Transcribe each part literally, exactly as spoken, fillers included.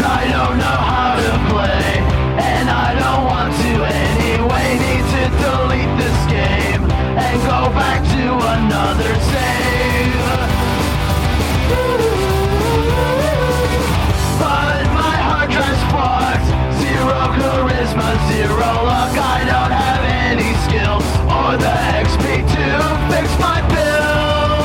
I don't know how to play, and I don't want to anyway. Need to delete this game and go back to another save. But my hard drive's fucked. Zero charisma, zero luck. I don't have any skills or the X P to fix my build.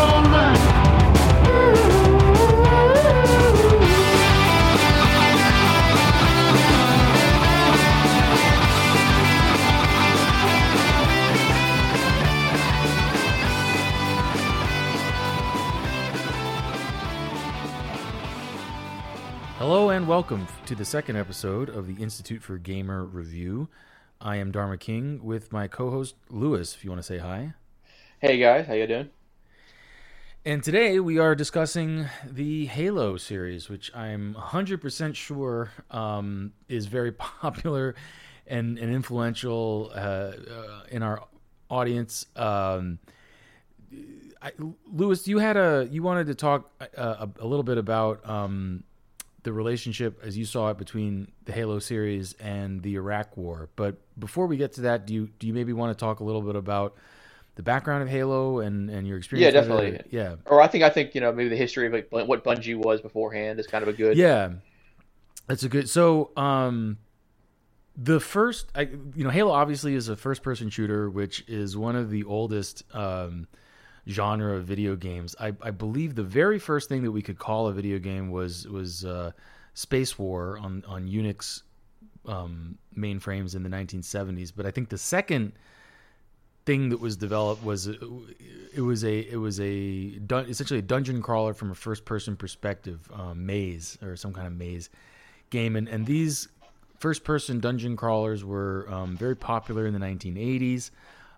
Hello and welcome to the second episode of the Institute for Gamer Review. I am Dharma King with my co-host Lewis, if you want to say hi. Hey guys, how you doing? And today we are discussing the Halo series, which I'm one hundred percent sure um, is very popular and, and influential uh, uh, in our audience. Um, I, Lewis, you had a you wanted to talk a, a little bit about um, the relationship as you saw it between the Halo series and the Iraq War. But before we get to that, do you do you maybe want to talk a little bit about the background of Halo and, and your experience? Yeah, with definitely. it? Yeah. Or I think I think you know maybe the history of like, what Bungie was beforehand is kind of a good. Yeah, that's a good. So um, the first, I, you know, Halo obviously is a first-person shooter, which is one of the oldest um, genre of video games. I, I believe the very first thing that we could call a video game was was uh, Space War on on Unix um, mainframes in the nineteen seventies. But I think the second thing that was developed was it was a it was a dun- essentially a dungeon crawler from a first person perspective, um, maze or some kind of maze game, and and these first person dungeon crawlers were um, very popular in the nineteen eighties.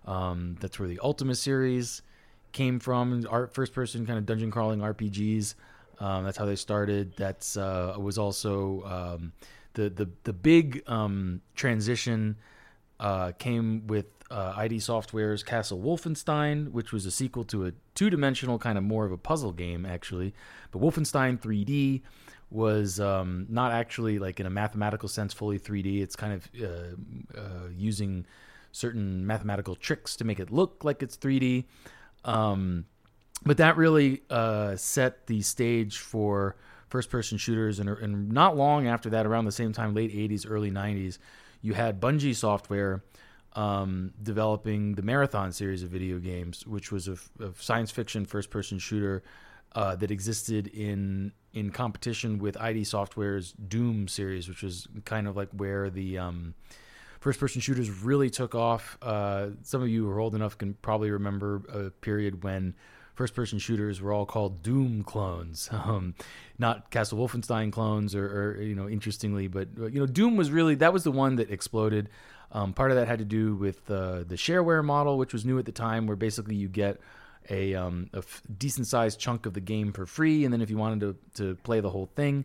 Um, that's where the Ultima series came from, art first person kind of dungeon crawling R P Gs. Um, that's how they started. That's uh, was also um, the the the big um, transition uh, came with uh, I D Software's Castle Wolfenstein, which was a sequel to a two dimensional kind of more of a puzzle game actually. But Wolfenstein three D was um, not actually like in a mathematical sense fully three D. It's kind of uh, uh, using certain mathematical tricks to make it look like it's three D. Um, but that really uh, set the stage for first-person shooters, and, and not long after that, around the same time, late eighties, early nineties, you had Bungie Software um, developing the Marathon series of video games, which was a, a science fiction first-person shooter uh, that existed in in competition with I D Software's Doom series, which was kind of like where the um, first-person shooters really took off. Uh, some of you who are old enough can probably remember a period when first-person shooters were all called Doom clones, um, not Castle Wolfenstein clones, or, or you know, interestingly, but you know, Doom was really that was the one that exploded. Um, part of that had to do with uh, the shareware model, which was new at the time, where basically you get a, um, a f- decent-sized chunk of the game for free, and then if you wanted to to play the whole thing,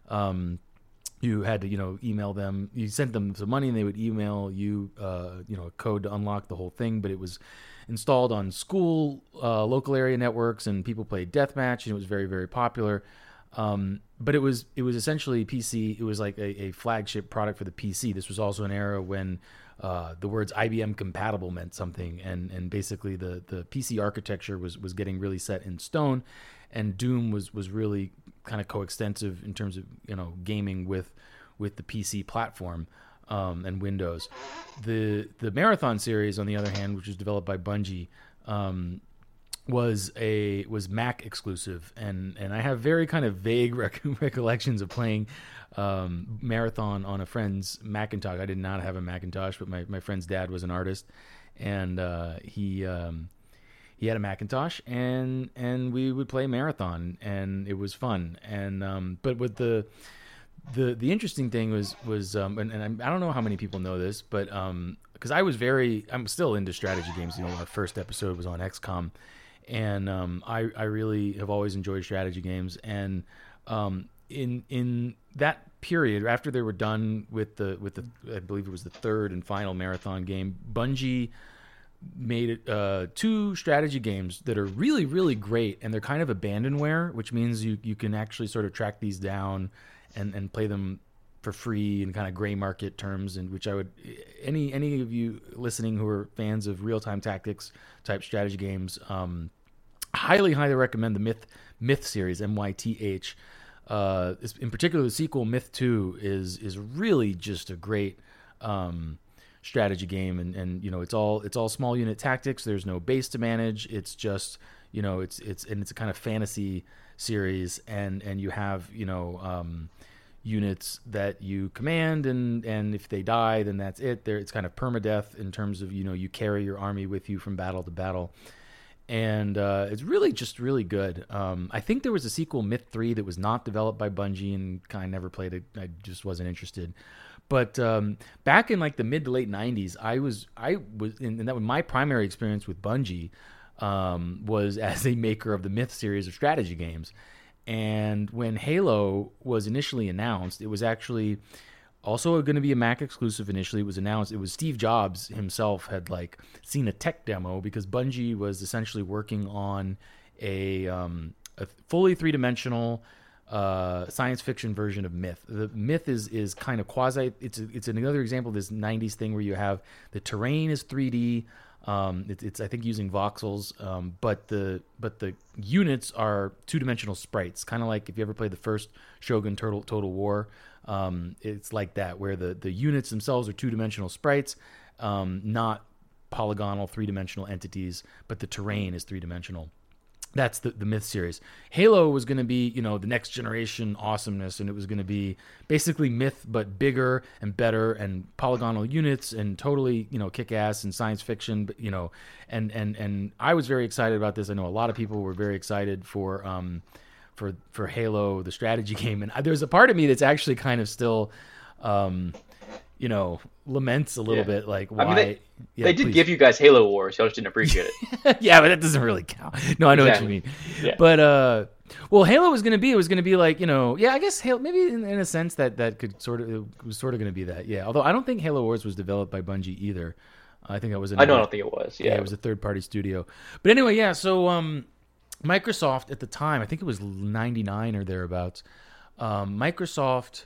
um, you had to, you know, email them. You sent them some money, and they would email you, uh, you know, a code to unlock the whole thing. But it was installed on school, uh, local area networks, and people played deathmatch, and it was very, very popular. Um, but it was it was essentially P C. It was like a, a flagship product for the P C. This was also an era when uh, the words I B M compatible meant something, and and basically the the P C architecture was was getting really set in stone, and Doom was was really kind of coextensive in terms of, you know, gaming with with the P C platform um, and Windows. The the Marathon series, on the other hand, which was developed by Bungie, um, was a was Mac exclusive, and and I have very kind of vague rec- recollections of playing um, Marathon on a friend's Macintosh. I did not have a Macintosh, but my, my friend's dad was an artist, and uh, he. Um, He had a Macintosh, and and we would play Marathon, and it was fun. And um, but with the the the interesting thing was was um, and, and I don't know how many people know this, but because um, I was very I'm still into strategy games. You know, our first episode was on X COM, and um, I I really have always enjoyed strategy games. And um, in in that period, after they were done with the with the I believe it was the third and final Marathon game, Bungie made it uh, two strategy games that are really, really great, and they're kind of abandonware, which means you, you can actually sort of track these down and, and play them for free in kind of gray market terms, and which I would any any of you listening who are fans of real time tactics type strategy games, um, highly highly recommend the Myth Myth series, M Y T H. Uh, in particular, the sequel Myth two is is really just a great um, strategy game, and, and you know it's all it's all small unit tactics. There's no base to manage. It's just you know it's it's and it's a kind of fantasy series, and and you have you know. Um, units that you command, and and if they die, then that's it. There, it's kind of permadeath in terms of you know you carry your army with you from battle to battle, and uh, it's really just really good. Um, I think there was a sequel, Myth three, that was not developed by Bungie, and kind of never played it. I just wasn't interested. But um, back in like the mid to late nineties, I was I was, and that was my primary experience with Bungie um, was as a maker of the Myth series of strategy games. And when Halo was initially announced, it was actually also going to be a Mac exclusive initially. It was announced. It was Steve Jobs himself had like seen a tech demo because Bungie was essentially working on a, um, a fully three-dimensional uh, science fiction version of Myth. The Myth is is kind of quasi. It's a, it's another example of this nineties thing where you have the terrain is three D. Um, it, it's I think using voxels, um, but the but the units are two dimensional sprites, kind of like if you ever played the first Shogun Total Total War. Um, it's like that, where the the units themselves are two dimensional sprites, um, not polygonal three dimensional entities, but the terrain is three dimensional. That's the, the Myth series. Halo was going to be, you know, the next generation awesomeness, and it was going to be basically Myth, but bigger and better, and polygonal units, and totally, you know, kick-ass and science fiction, but, you know, and, and, and I was very excited about this. I know a lot of people were very excited for, um, for, for Halo, the strategy game, and there's a part of me that's actually kind of still, um, you know, laments a little Yeah. bit, like why. I mean, they, yeah, they did please. give you guys Halo Wars. Y'all just didn't appreciate it. Yeah, but that doesn't really count. No, I know Exactly. what you mean. Yeah. But uh, well, Halo was going to be. It was going to be like you know, yeah, I guess Halo maybe in, in a sense that that could sort of it was sort of going to be that. Yeah, although I don't think Halo Wars was developed by Bungie either. I think that was. I know. I another- don't think it was. yeah, Yeah. it was a third party studio. But anyway, yeah. So um, Microsoft at the time, I think it was ninety-nine or thereabouts. Um, Microsoft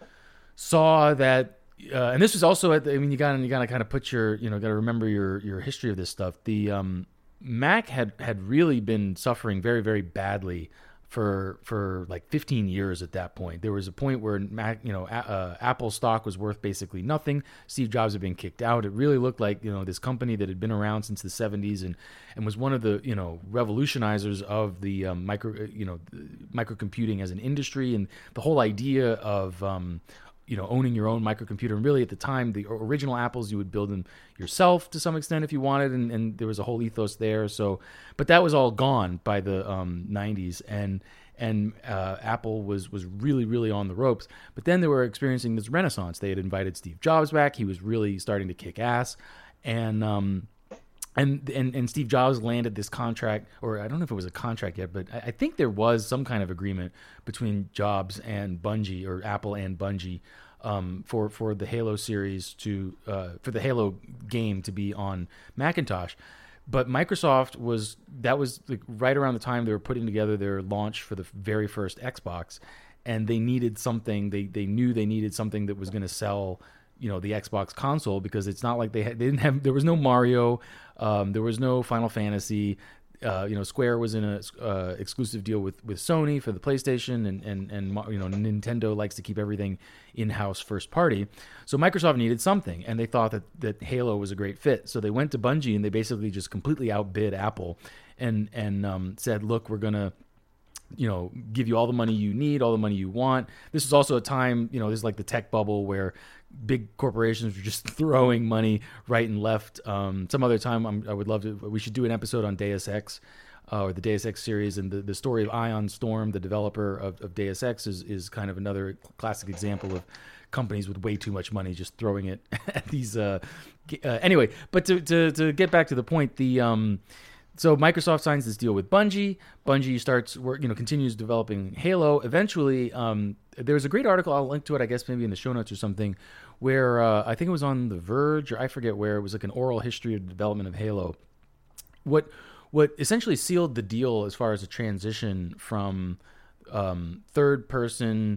saw that. Uh, and this was also at the, I mean, you got to you got to kind of put your, you know, got to remember your your history of this stuff. The um, Mac had had really been suffering very very badly for for like fifteen years at that point. There was a point where Mac, you know, a, uh, Apple stock was worth basically nothing. Steve Jobs had been kicked out. It really looked like, you know, this company that had been around since the seventies and and was one of the, you know, revolutionizers of the um, micro, you know, microcomputing as an industry, and the whole idea of um, you know, owning your own microcomputer. And really at the time, the original Apples, you would build them yourself to some extent if you wanted. And, and there was a whole ethos there. So, but that was all gone by the um, nineties. And, and uh, Apple was, was really, really on the ropes. But then they were experiencing this renaissance. They had invited Steve Jobs back. He was really starting to kick ass. And, um, And, and and Steve Jobs landed this contract, or I don't know if it was a contract yet, but I, I think there was some kind of agreement between Jobs and Bungie, or Apple and Bungie, um, for for the Halo series to uh, for the Halo game to be on Macintosh. But Microsoft was that was like right around the time they were putting together their launch for the very first Xbox, and they needed something. They they knew they needed something that was going to sell, you know, the Xbox console, because it's not like they had, they didn't have, there was no Mario, um, there was no Final Fantasy, uh, you know, Square was in a uh, exclusive deal with, with Sony for the PlayStation, and, and, and, you know, Nintendo likes to keep everything in-house first party. So Microsoft needed something, and they thought that, that Halo was a great fit. So they went to Bungie, and they basically just completely outbid Apple and, and um, said, look, we're going to, you know, give you all the money you need, all the money you want. This is also a time, you know, this is like the tech bubble where big corporations were just throwing money right and left. Um, some other time, I'm, I would love to, we should do an episode on Deus Ex, uh, or the Deus Ex series, and the, the story of Ion Storm, the developer of, of Deus Ex, is, is kind of another classic example of companies with way too much money just throwing it at these. Uh, uh, anyway, but to, to, to get back to the point, the, um, so Microsoft signs this deal with Bungie. Bungie starts work, you know, continues developing Halo. Eventually, um, there was a great article, I'll link to it, I guess maybe in the show notes or something, where uh, I think it was on The Verge, or I forget where. It was like an oral history of the development of Halo. What what essentially sealed the deal as far as the transition from um, third person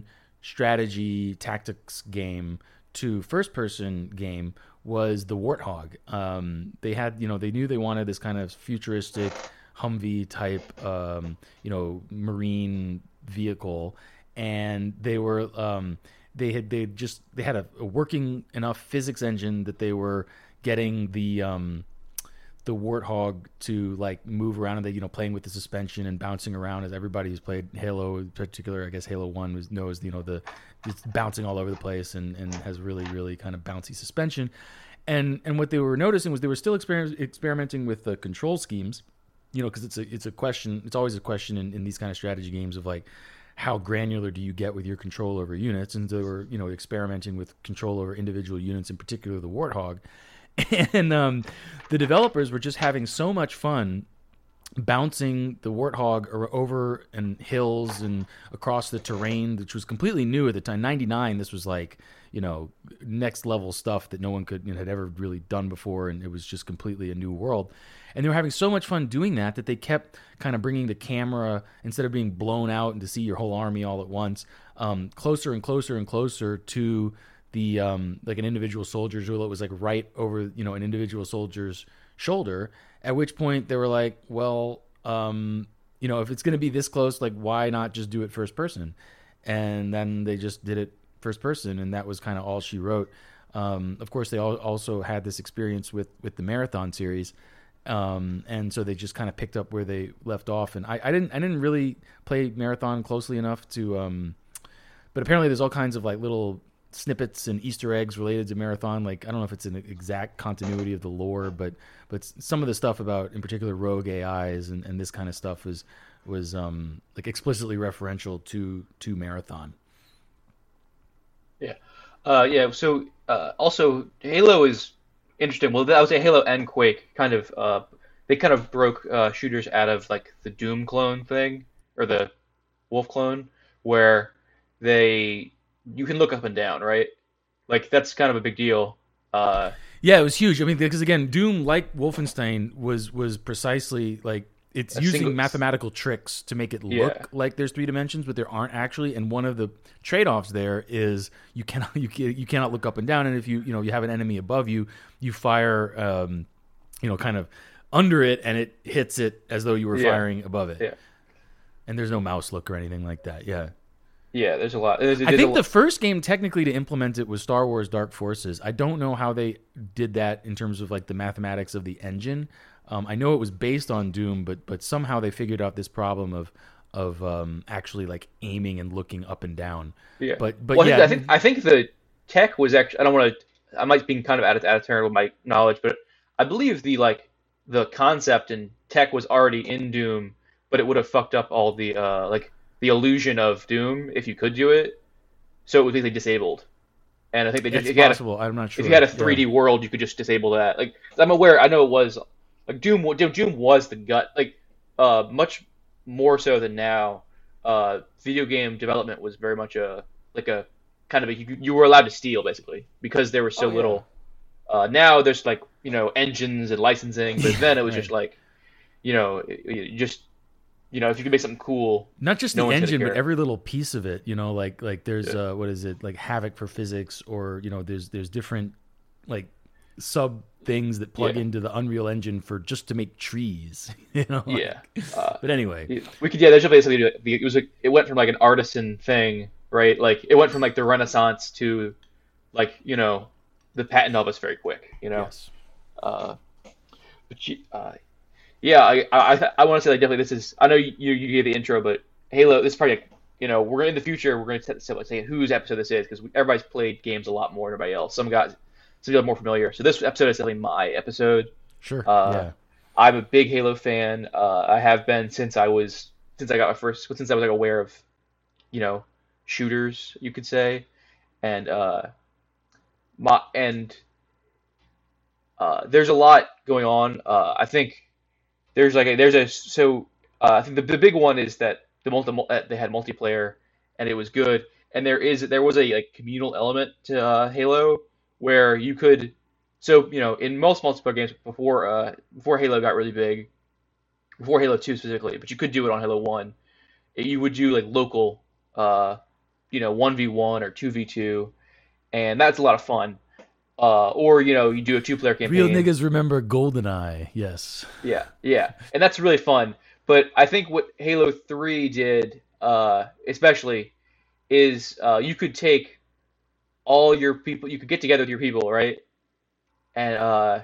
strategy tactics game to first-person game was the Warthog. Um, they had, you know, they knew they wanted this kind of futuristic Humvee type, um, you know, marine vehicle, and they were, um, they had, they just, they had a, a working enough physics engine that they were getting the, um, the Warthog to like move around, and they, you know, playing with the suspension and bouncing around, as everybody who's played Halo in particular, I guess Halo one was, knows, you know, the, it's bouncing all over the place and, and has really, really kind of bouncy suspension. And, and what they were noticing was they were still exper- experimenting with the control schemes, you know, because it's a, it's a question, it's always a question in, in these kind of strategy games of like, how granular do you get with your control over units? And they were, you know, experimenting with control over individual units, in particular the Warthog. And um, the developers were just having so much fun bouncing the Warthog over and hills and across the terrain, which was completely new at the time. ninety-nine, this was like, you know, next level stuff that no one could, you know, had ever really done before, and it was just completely a new world. And they were having so much fun doing that that they kept kind of bringing the camera, instead of being blown out and to see your whole army all at once, um, closer and closer and closer to the um, like an individual soldier. It was like right over, you know, an individual soldier's shoulder. At which point they were like, well, um, you know, if it's going to be this close, like why not just do it first person? And then they just did it first person, and that was kind of all she wrote. Um, of course, they all also had this experience with with the Marathon series. Um, and so they just kind of picked up where they left off. And I, I didn't, I didn't really play Marathon closely enough to, um, but apparently there's all kinds of like little snippets and Easter eggs related to Marathon. Like, I don't know if it's an exact continuity of the lore, but, but some of the stuff about, in particular, rogue A Is and, and this kind of stuff was, was, um, like explicitly referential to, to Marathon. Yeah. Uh, yeah. So, uh, also Halo is interesting. Well, I would say Halo and Quake kind of uh, they kind of broke uh, shooters out of like the Doom clone thing or the Wolf clone, where they you can look up and down, right? Like that's kind of a big deal. Uh, yeah, it was huge. I mean, because again, Doom, like Wolfenstein, was was precisely like it's using single... mathematical tricks to make it look yeah. like there's three dimensions, but there aren't actually. And one of the trade-offs there is you cannot you can, you cannot look up and down. And if you you know you have an enemy above you, you fire um, you know kind of under it, and it hits it as though you were yeah. firing above it. Yeah. And there's no mouse look or anything like that. Yeah. Yeah, there's a lot. There's, there's I think a... the first game technically to implement it was Star Wars Dark Forces. I don't know how they did that in terms of like the mathematics of the engine. Um, I know it was based on Doom, but but somehow they figured out this problem of of um, actually like aiming and looking up and down. Yeah, but but well, yeah, I think I think the tech was actually. I don't want to. I might be kind of out of, out of turn with my knowledge, but I believe the like the concept and tech was already in Doom, but it would have fucked up all the uh, like the illusion of Doom if you could do it. So it was basically disabled. And I think they just it's if possible. A, I'm not sure. If you had a three D yeah. world, you could just disable that. Like I'm aware. I know it was. Like Doom, Doom was the gut. Like, uh, much more so than now. Uh, video game development was very much a like a kind of a you, you were allowed to steal basically because there was so oh, yeah. little. Uh, now there's like you know engines and licensing, but then it was right. just like, you know, you just you know if you could make something cool. Not just no the engine, care. but every little piece of it. You know, like like there's yeah. uh, what is it like Havoc for physics, or you know there's there's different like sub things that plug yeah. into the Unreal Engine for just to make trees, you know. Like, yeah. Uh, but anyway, we could yeah. There's basically it was a, it went from like an artisan thing, right? Like it went from like the Renaissance to like you know the patent office very quick, you know. Yes. Uh, but uh, yeah, I I I want to say like definitely this is. I know you you gave the intro, but Halo. This is probably like, you know we're in the future. We're going to say, say whose episode this is because everybody's played games a lot more than everybody else. Some guys. So you're more familiar. So this episode is definitely my episode. Sure. Uh, yeah. I'm a big Halo fan. Uh, I have been since I was since I got my first since I was like aware of, you know, shooters you could say, and uh, my and uh, there's a lot going on. Uh, I think there's like a, there's a so uh, I think the the big one is that the multi they had multiplayer and it was good, and there is there was a like communal element to uh, Halo. Where you could, so you know, in most multiplayer games before uh, before Halo got really big, before Halo two specifically, but you could do it on Halo one. You would do like local, uh, you know, one v one or two v two, and that's a lot of fun. Uh, or, you know, you do a two-player campaign. Real niggas remember GoldenEye, yes. Yeah, yeah. And that's really fun. But I think what Halo three did, uh, especially, is uh, you could take all your people, you could get together with your people, right? And uh,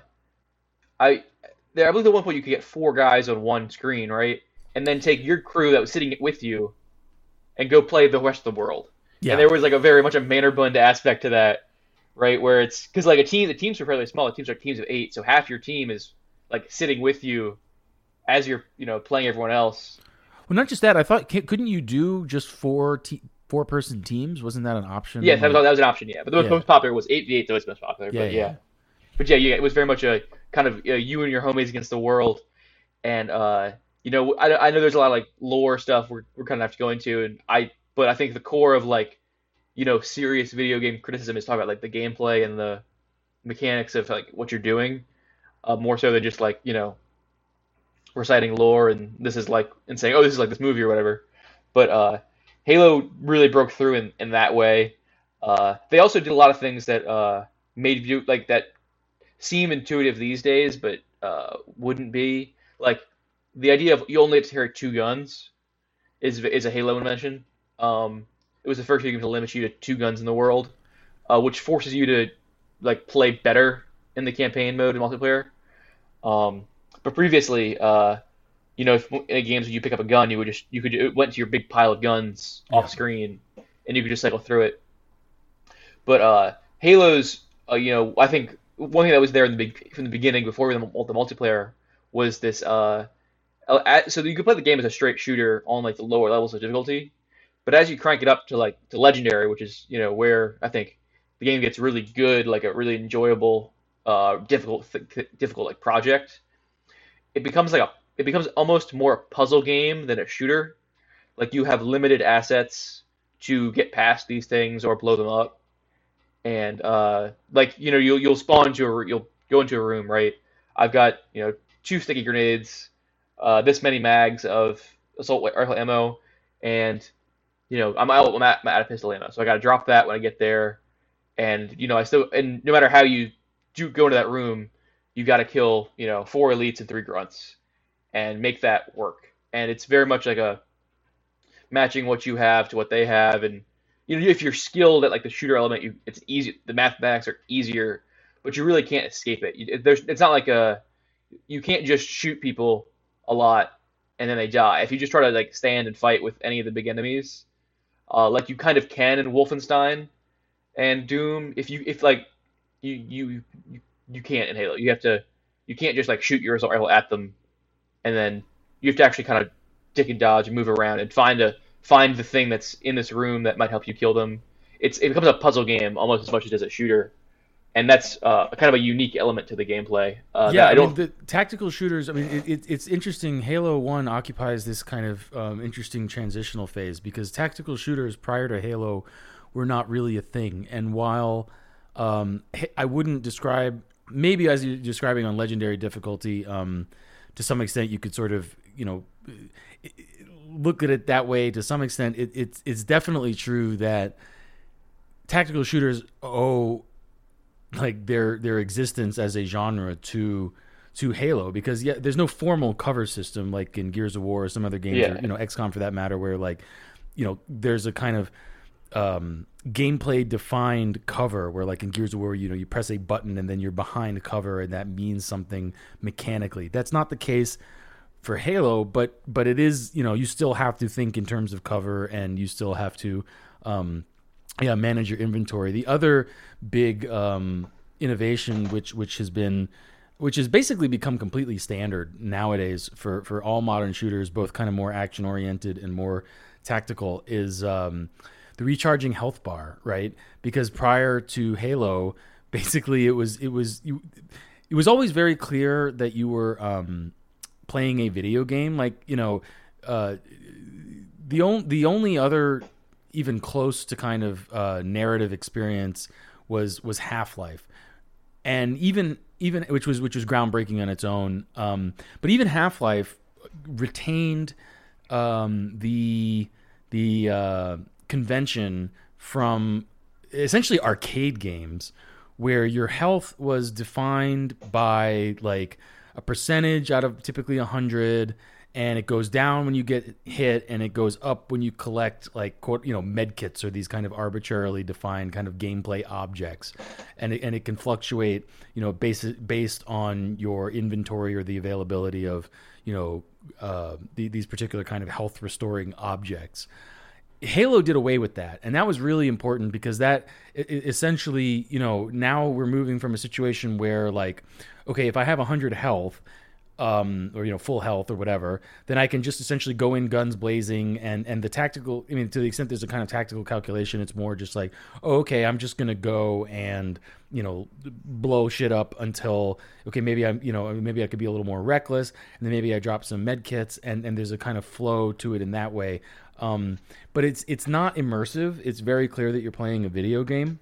I, there, I believe at one point you could get four guys on one screen, right? And then take your crew that was sitting with you and go play the rest of the world. Yeah. And there was like a very much a Mannerbund aspect to that. Right, where it's because like a team, the teams are fairly small. The teams are teams of eight, so half your team is like sitting with you as you're, you know, playing everyone else. Well, not just that. I thought couldn't you do just four te- four person teams? Wasn't that an option? Yes, that was, that was an option. Yeah, but the most, Yeah. most popular was eight v eight. That was most popular. Yeah, but yeah. yeah, but yeah, yeah, it was very much a kind of uh, you and your homies against the world, and uh, you know, I, I know there's a lot of like lore stuff we're we're kind of have to go into, and I, but I think the core of like, you know, serious video game criticism is talking about like the gameplay and the mechanics of like what you're doing, uh, more so than just like, you know, reciting lore and this is like and saying, oh, this is like this movie or whatever. But uh, Halo really broke through in, in that way. Uh, they also did a lot of things that uh, made you like that seem intuitive these days, but uh, wouldn't be. Like the idea of you only have to carry two guns is is a Halo invention. Um, it was the first game to limit you to two guns in the world, uh, which forces you to like play better in the campaign mode in multiplayer. Um, but previously, uh, you know, if, in games when you pick up a gun, you would just you could it went to your big pile of guns Yeah. off screen, and you could just cycle through it. But uh, Halo's, uh, you know, I think one thing that was there in the big, from the beginning before the, the multiplayer was this. Uh, at, so you could play the game as a straight shooter on like the lower levels of difficulty, but as you crank it up to like to legendary, which is you know where I think the game gets really good, like a really enjoyable, uh, difficult, th- difficult like project. It becomes like a, it becomes almost more a puzzle game than a shooter. Like you have limited assets to get past these things or blow them up, and uh, like you know you'll you'll spawn into a you'll go into a room, right? I've got you know two sticky grenades, uh, this many mags of assault rifle ammo, and you know I'm out, I'm, at, I'm out of pistol ammo, so I got to drop that when I get there. And you know, I still and no matter how you do go into that room, you got to kill you know four elites and three grunts, and make that work. And it's very much like a matching what you have to what they have, and you know if you're skilled at like the shooter element, you it's easy. The mathematics are easier, but you really can't escape it. You, there's it's not like a you can't just shoot people a lot and then they die. If you just try to like stand and fight with any of the big enemies, uh, like you kind of can in Wolfenstein and Doom, if you if like you you you, you can't in Halo. You have to you can't just like shoot your assault rifle at them, and then you have to actually kind of dick and dodge and move around and find a find the thing that's in this room that might help you kill them. It's it becomes a puzzle game almost as much as it does a shooter, and that's uh, kind of a unique element to the gameplay. Uh, yeah, that I I don't. mean, the tactical shooters. I mean, it, it, it's interesting. Halo One occupies this kind of um, interesting transitional phase because tactical shooters prior to Halo were not really a thing. And while um, I wouldn't describe, maybe as you're describing on legendary difficulty, um, to some extent, you could sort of, you know, look at it that way. To some extent, it, it's it's definitely true that tactical shooters owe like their their existence as a genre to to Halo, because yeah, there's no formal cover system like in Gears of War or some other games, Yeah. or, you know, X COM for that matter, where like, you know, there's a kind of um, gameplay defined cover where like in Gears of War, you know, you press a button and then you're behind cover and that means something mechanically. That's not the case for Halo, but but it is, you know, you still have to think in terms of cover and you still have to um, yeah, manage your inventory. The other big um, innovation, which which has been, which has basically become completely standard nowadays for, for all modern shooters, both kind of more action oriented and more tactical, is um, the recharging health bar, right? Because prior to Halo, basically it was it was you, it was always very clear that you were um, playing a video game. Like, you know, uh, the only the only other even close to kind of uh, narrative experience was was Half-Life, and even even which was which was groundbreaking on its own. Um, but even Half-Life retained um, the the uh, convention from essentially arcade games where your health was defined by like a percentage out of typically one hundred, and it goes down when you get hit and it goes up when you collect like quote you know med kits or these kind of arbitrarily defined kind of gameplay objects, and it, and it can fluctuate you know based based on your inventory or the availability of you know uh, the, these particular kind of health restoring objects. Halo did away with that, and that was really important because that essentially, you know, now we're moving from a situation where like, okay, if I have one hundred health, um, or, you know, full health or whatever, then I can just essentially go in guns blazing, and, and the tactical, I mean, to the extent there's a kind of tactical calculation, it's more just like, oh, okay, I'm just going to go and, you know, blow shit up until, okay, maybe I'm, you know, maybe I could be a little more reckless, and then maybe I drop some med kits, and, and there's a kind of flow to it in that way. Um, but it's it's not immersive. It's very clear that you're playing a video game,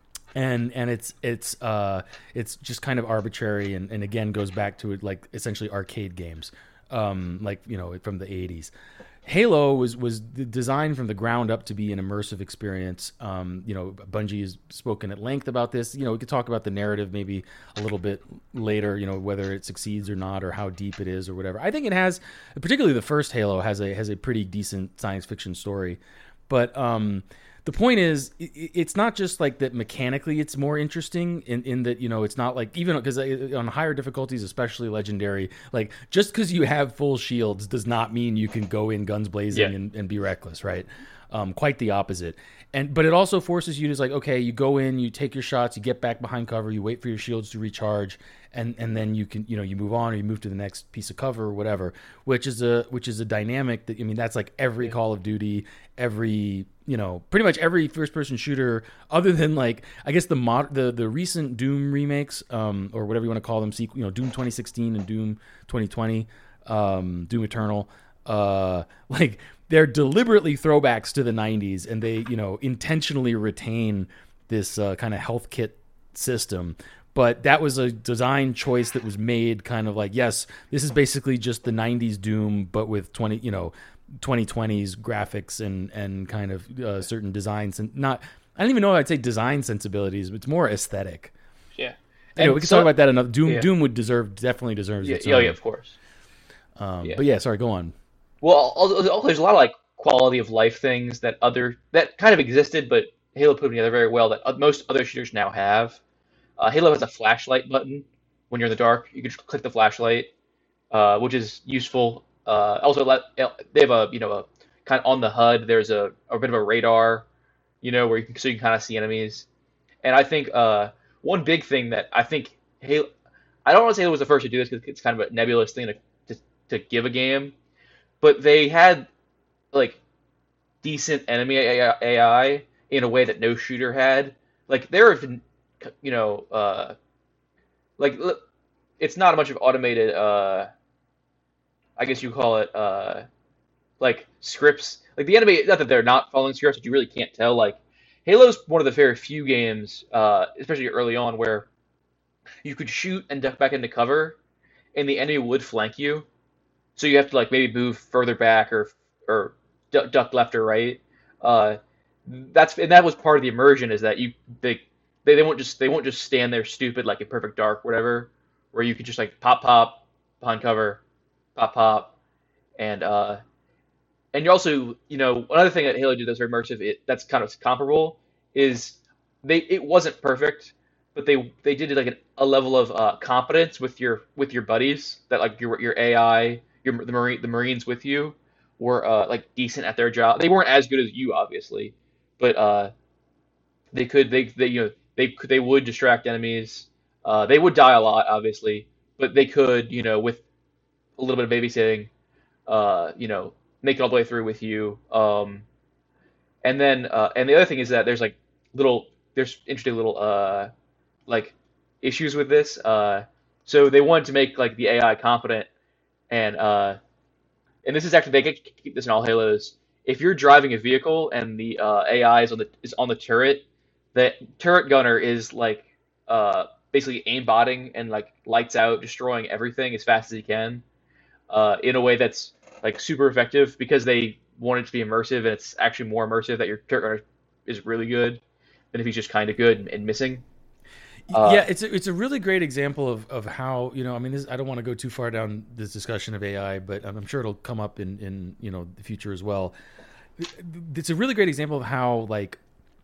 and and it's it's uh it's just kind of arbitrary, and, and again goes back to it like essentially arcade games, um, like you know from the eighties. Halo was was designed from the ground up to be an immersive experience. Um, you know, Bungie has spoken at length about this. You know, we could talk about the narrative maybe a little bit later. You know, whether it succeeds or not, or how deep it is, or whatever. I think it has, particularly the first Halo, has a has a pretty decent science fiction story. But um, the point is, it's not just like that mechanically it's more interesting in, in that, you know, it's not like, even because on higher difficulties, especially legendary, like just because you have full shields does not mean you can go in guns blazing Yeah. and, and be reckless, right? Um, quite the opposite. And but it also forces you to like, okay, you go in, you take your shots, you get back behind cover, you wait for your shields to recharge, and, and then you can, you know, you move on or you move to the next piece of cover or whatever, which is a which is a dynamic that, I mean, that's like every Call of Duty, every, you know, pretty much every first person shooter other than like, I guess the mod the, the recent Doom remakes, um, or whatever you want to call them, sequ- you know, Doom twenty sixteen and Doom twenty twenty, um, Doom Eternal, uh, like they're deliberately throwbacks to the nineties, and they, you know, intentionally retain this uh, kind of health kit system. But that was a design choice that was made kind of like, yes, this is basically just the nineties Doom, but with twenty, you know, twenty twenties graphics and, and kind of uh, certain designs, and not, I don't even know if I'd say design sensibilities, but it's more aesthetic. Yeah. Anyway, And we can so- talk about that another. Doom, yeah. Doom would deserve, definitely deserves Yeah, its yeah, own. yeah, of course. Um, yeah. But yeah, sorry, go on. Well, also, also, there's a lot of like quality of life things that other that kind of existed, but Halo put them together very well that uh, most other shooters now have. Uh, Halo has a flashlight button when you're in the dark. You can just click the flashlight, uh, which is useful. Uh, also, let, they have a you know a kind of on the H U D. There's a, a bit of a radar, you know, where you can so you can kind of see enemies. And I think uh, one big thing that I think Halo, I don't want to say Halo was the first to do this because it's kind of a nebulous thing to, to to give a game, but they had like decent enemy A I in a way that no shooter had. Like there have been, you know, uh, like it's not much of automated. Uh, I guess you call it uh, like scripts. Like the enemy, not that they're not following scripts, but you really can't tell. Like Halo's one of the very few games, uh, especially early on, where you could shoot and duck back into cover, and the enemy would flank you. So you have to like maybe move further back or or duck, duck left or right. Uh, that's and that was part of the immersion, is that you they, they they won't just they won't just stand there stupid like in Perfect Dark, whatever, where you could just like pop pop behind cover, pop pop, and uh, and you're also, you know, another thing that Halo did that's very immersive, it, that's kind of comparable, is they it wasn't perfect, but they they did like an, a level of uh, competence with your with your buddies, that like your your A I, your the marine the Marines with you were uh, like decent at their job. They weren't as good as you, obviously, but uh, they could they they you know they could they would distract enemies. Uh, they would die a lot, obviously, but they could, you know, with a little bit of babysitting, uh, you know, make it all the way through with you. Um, and then uh, and the other thing is that there's like little there's interesting little uh, like issues with this. Uh, so they wanted to make like the A I competent, and uh, and this is actually, they get keep this in all Halos. If you're driving a vehicle and the uh, A I is on the is on the turret, the turret gunner is like uh, basically aimbotting and like lights out, destroying everything as fast as he can, uh, in a way that's like super effective, because they want it to be immersive, and it's actually more immersive that your turret gunner is really good than if he's just kind of good and, and missing. Uh, yeah, it's a, it's a really great example of, of how, you know, I mean, this, I don't want to go too far down this discussion of A I, but I'm sure it'll come up in, in, you know, the future as well. It's a really great example of how, like,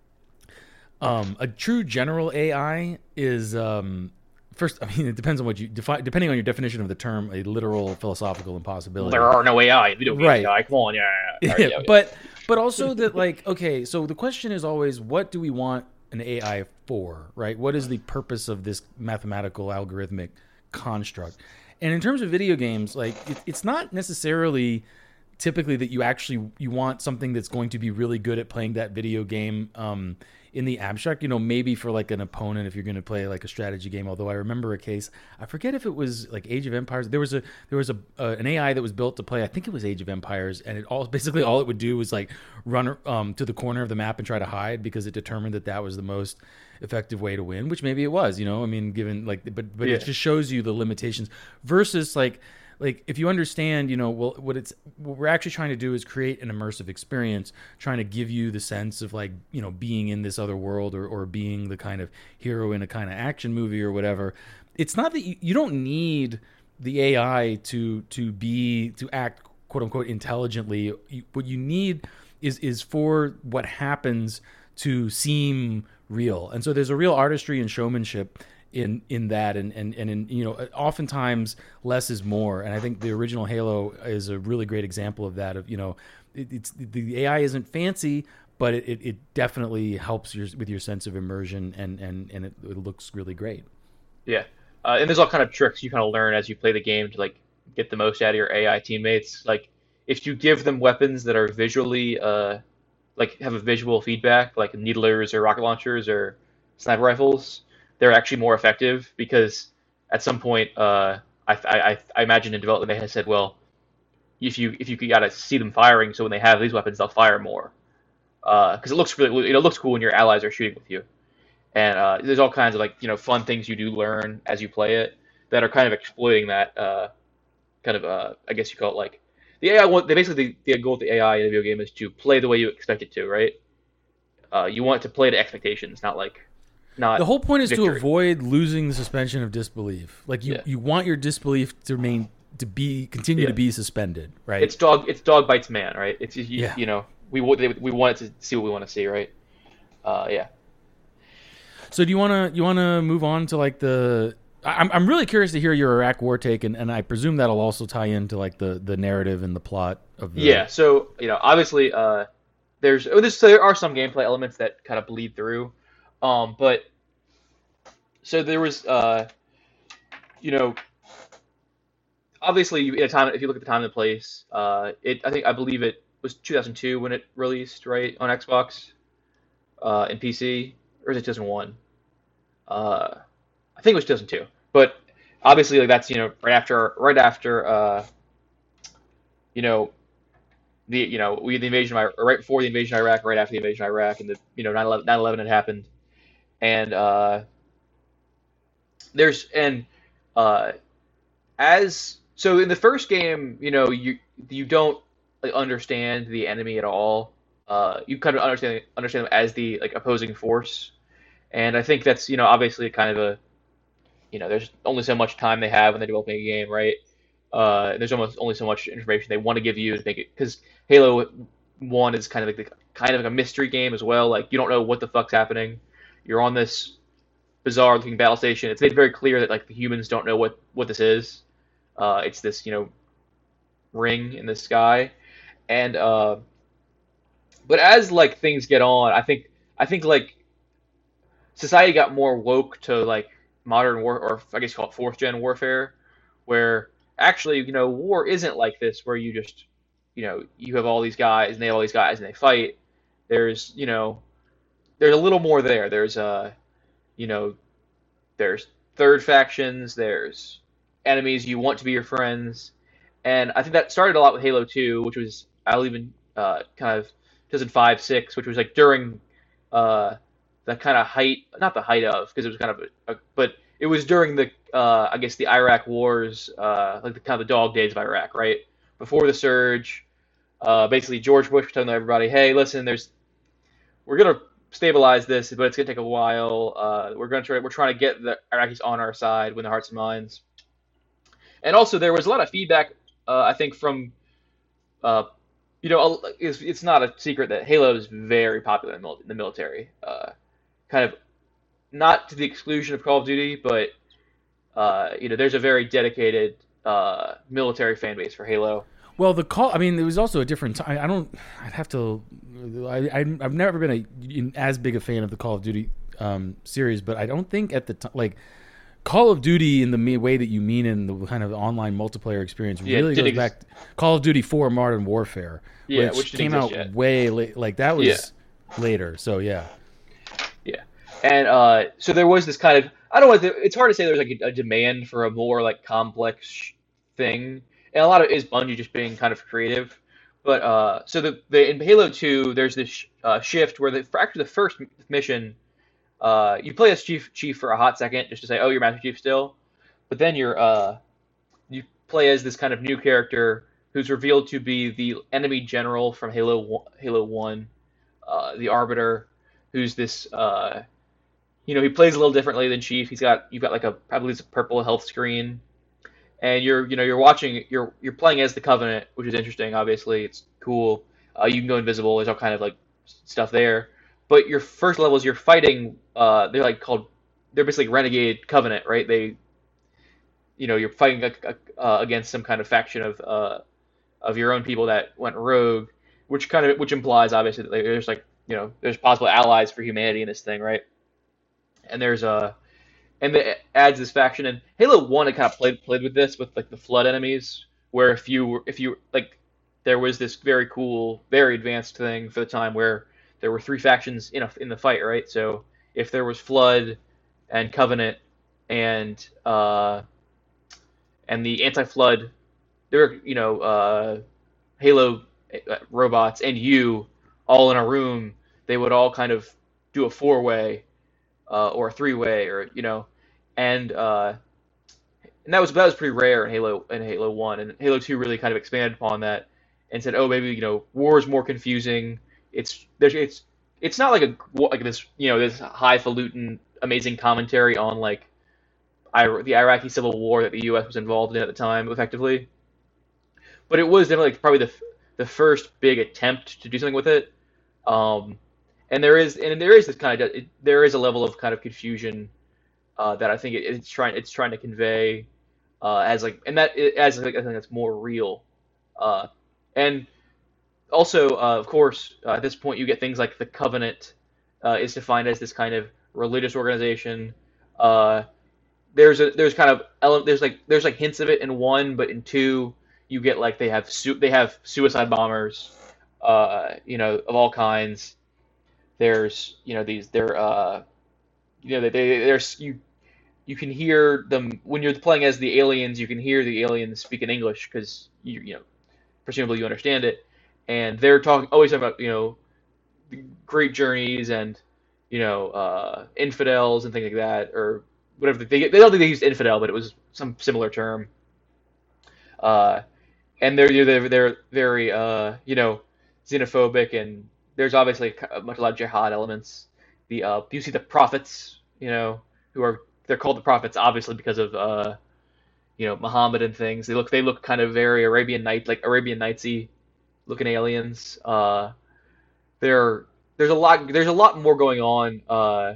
um, a true general A I is, um, first, I mean, it depends on what you define, depending on your definition of the term, a literal philosophical impossibility. There are no A I. We don't Right. A I. Come on, yeah, yeah, yeah. Yeah, yeah, yeah. but but also that, like, okay, so the question is always, what do we want an A I for, right? What is the purpose of this mathematical algorithmic construct? And in terms of video games, like, it, it's not necessarily typically that you actually you want something that's going to be really good at playing that video game um, in the abstract. You know, maybe for like an opponent if you're going to play like a strategy game. Although I remember a case, I forget if it was like Age of Empires. There was a there was a uh, an A I that was built to play. I think it was Age of Empires, and it all basically all it would do was like run um, to the corner of the map and try to hide because it determined that that was the most effective way to win. Which maybe it was. You know, I mean, given like, but but Yeah. it just shows you the limitations versus like. Like, if you understand, you know, well, what it's what we're actually trying to do is create an immersive experience, trying to give you the sense of, like, you know, being in this other world or, or being the kind of hero in a kind of action movie or whatever. It's not that you, you don't need the A I to to be to act, quote unquote, intelligently. You, what you need is is for what happens to seem real. And so there's a real artistry and showmanship in in that, and and and in, you know, oftentimes less is more. And I think the original Halo is a really great example of that. Of, you know, it, it's the A I isn't fancy, but it, it, it definitely helps your with your sense of immersion, and and and it, it looks really great. Yeah, uh, and there's all kind of tricks you kind of learn as you play the game to like get the most out of your A I teammates. Like if you give them weapons that are visually, uh, like have a visual feedback, like needlers or rocket launchers or sniper rifles, they're actually more effective because at some point, uh, I, I I imagine in development they had said, well, if you if you gotta see them firing, so when they have these weapons, they'll fire more because uh, it looks really you know, it looks cool when your allies are shooting with you. And uh, there's all kinds of like you know fun things you do learn as you play it that are kind of exploiting that uh, kind of uh, I guess you call it like the A I. Want they basically the, the goal of the A I in a video game is to play the way you expect it to, right? Uh, you want it to play to expectations, not like not. The whole point is victory. to avoid losing the suspension of disbelief. Like you, Yeah. you want your disbelief to remain to be continue Yeah. to be suspended, right? It's dog. It's dog bites man, right? It's you, Yeah. you know we wa- they- we want it to see what we want to see, right? Uh, yeah. So do you want to you want to move on to like the? I'm I'm really curious to hear your Iraq War take, and, and I presume that'll also tie into like the, the narrative and the plot of the. Yeah. So you know, obviously, uh, there's oh, this, so there are some gameplay elements that kind of bleed through, um, but so there was, uh, you know, obviously, in a time if you look at the time and the place, uh, it I think I believe it was two thousand two when it released, right, on Xbox, uh, and P C, or is it two thousand one? Uh, I think it was two thousand two, but obviously, like that's you know right after right after uh, you know the you know we had the invasion of Iraq, right before the invasion of Iraq, right after the invasion of Iraq, and the you know nine eleven had happened, and uh, there's and uh, as so in the first game, you know you you don't like, understand the enemy at all. Uh, you kind of understand understand them as the like opposing force, and I think that's you know obviously kind of a you know there's only so much time they have when they're developing a game, right? Uh, there's almost only so much information they want to give you to make it because Halo One is kind of like the, kind of like a mystery game as well. Like you don't know what the fuck's happening. You're on this bizarre looking battle station. It's made very clear that like the humans don't know what what this is. Uh, it's this you know ring in the sky, and uh, but as like things get on, I think I think like society got more woke to like modern war, or I guess you call it fourth gen warfare, where actually you know war isn't like this, where you just you know you have all these guys and they have all these guys and they fight. There's you know there's a little more there. There's uh you know there's third factions. There's enemies you want to be your friends, and I think that started a lot with Halo two, which was I'll even uh, kind of two thousand five six, which was like during uh, the kind of height, not the height of, because it was kind of a, a, but it was during the uh, I guess the Iraq wars, uh, like the kind of the dog days of Iraq, right before the surge. Uh, basically, George Bush was telling everybody, "Hey, listen, there's we're gonna stabilize this, but it's gonna take a while. Uh, we're gonna try. We're trying to get the Iraqis on our side, win their hearts and minds. And also, there was a lot of feedback. Uh, I think from, uh, you know, it's, it's not a secret that Halo is very popular in the military. Uh, kind of not to the exclusion of Call of Duty, but uh, you know, there's a very dedicated uh, military fan base for Halo. Well, the call. I mean, it was also a different time. I don't. I'd have to. I, I I've never been a as big a fan of the Call of Duty um, series, but I don't think at the time, like Call of Duty in the way that you mean in the kind of online multiplayer experience, Yeah, really did goes ex- back. Call of Duty four Modern Warfare, Yeah, which, which didn't came out exist yet. way late. Like that was Yeah. later. So yeah. Yeah, and uh, so there was this kind of I don't know. It's hard to say there's like a, a demand for a more like complex sh- thing, and a lot of it is Bungie just being kind of creative. But uh, so the, the in Halo two, there's this sh- uh, shift where the for actually the first mission, uh, you play as Chief Chief for a hot second just to say, oh, you're Master Chief still, but then you're uh, you play as this kind of new character who's revealed to be the enemy general from Halo one, Halo one, uh, the Arbiter, who's this uh, you know, he plays a little differently than Chief. He's got you've got like a probably a purple health screen, and you're you know you're watching you're you're playing as the Covenant, which is interesting. Obviously, it's cool. Uh, you can go invisible. There's all kind of like stuff there. But your first levels, you're fighting. Uh, they're like called. They're basically Renegade Covenant, right? They, you know, you're fighting uh, uh, against some kind of faction of uh, of your own people that went rogue, which kind of which implies obviously that there's like you know there's possible allies for humanity in this thing, right? And there's a, and it adds this faction. And Halo One, it kind of played played with this with like the Flood enemies, where if you were- if you like, there was this very cool, very advanced thing for the time where there were three factions in a in the fight, right? So if there was Flood and Covenant and uh and the Anti-Flood, there were you know uh Halo uh, robots and you all in a room, they would all kind of do a four way uh, or a three way, or you know, and uh, and that was that was pretty rare in Halo in Halo One, and Halo Two really kind of expanded upon that and said, oh, maybe you know, war is more confusing. It's there's it's it's not like a like this you know this highfalutin amazing commentary on like I, the Iraqi civil war that the U S was involved in at the time, effectively, but it was definitely like, probably the the first big attempt to do something with it. Um, And there is, and there is this kind of, it, there is a level of kind of confusion uh, that I think it, it's trying, it's trying to convey uh, as like, and that as like, I think that's more real. Uh, and also, uh, of course, uh, at this point, you get things like the Covenant uh, is defined as this kind of religious organization. Uh, there's a, there's kind of, ele- there's like, there's like hints of it in one, but in two, you get like they have, su- they have suicide bombers, uh, you know, of all kinds. There's, you know, these, they're, uh, you know, they, they, there's, you, you can hear them when you're playing as the aliens. You can hear the aliens speak in English because you, you know, presumably you understand it, and they're talking always talking about, you know, great journeys and, you know, uh, infidels and things like that, or whatever. They, they don't think they used infidel, but it was some similar term. Uh, and they're they're they're very, uh, you know, xenophobic, and there's obviously a much a lot of jihad elements. The uh, you see the prophets, you know, who are they're called the prophets obviously because of uh, you know, Muhammad and things. They look they look kind of very Arabian Night like Arabian Nightsy looking aliens. Uh, there there's a lot there's a lot more going on uh,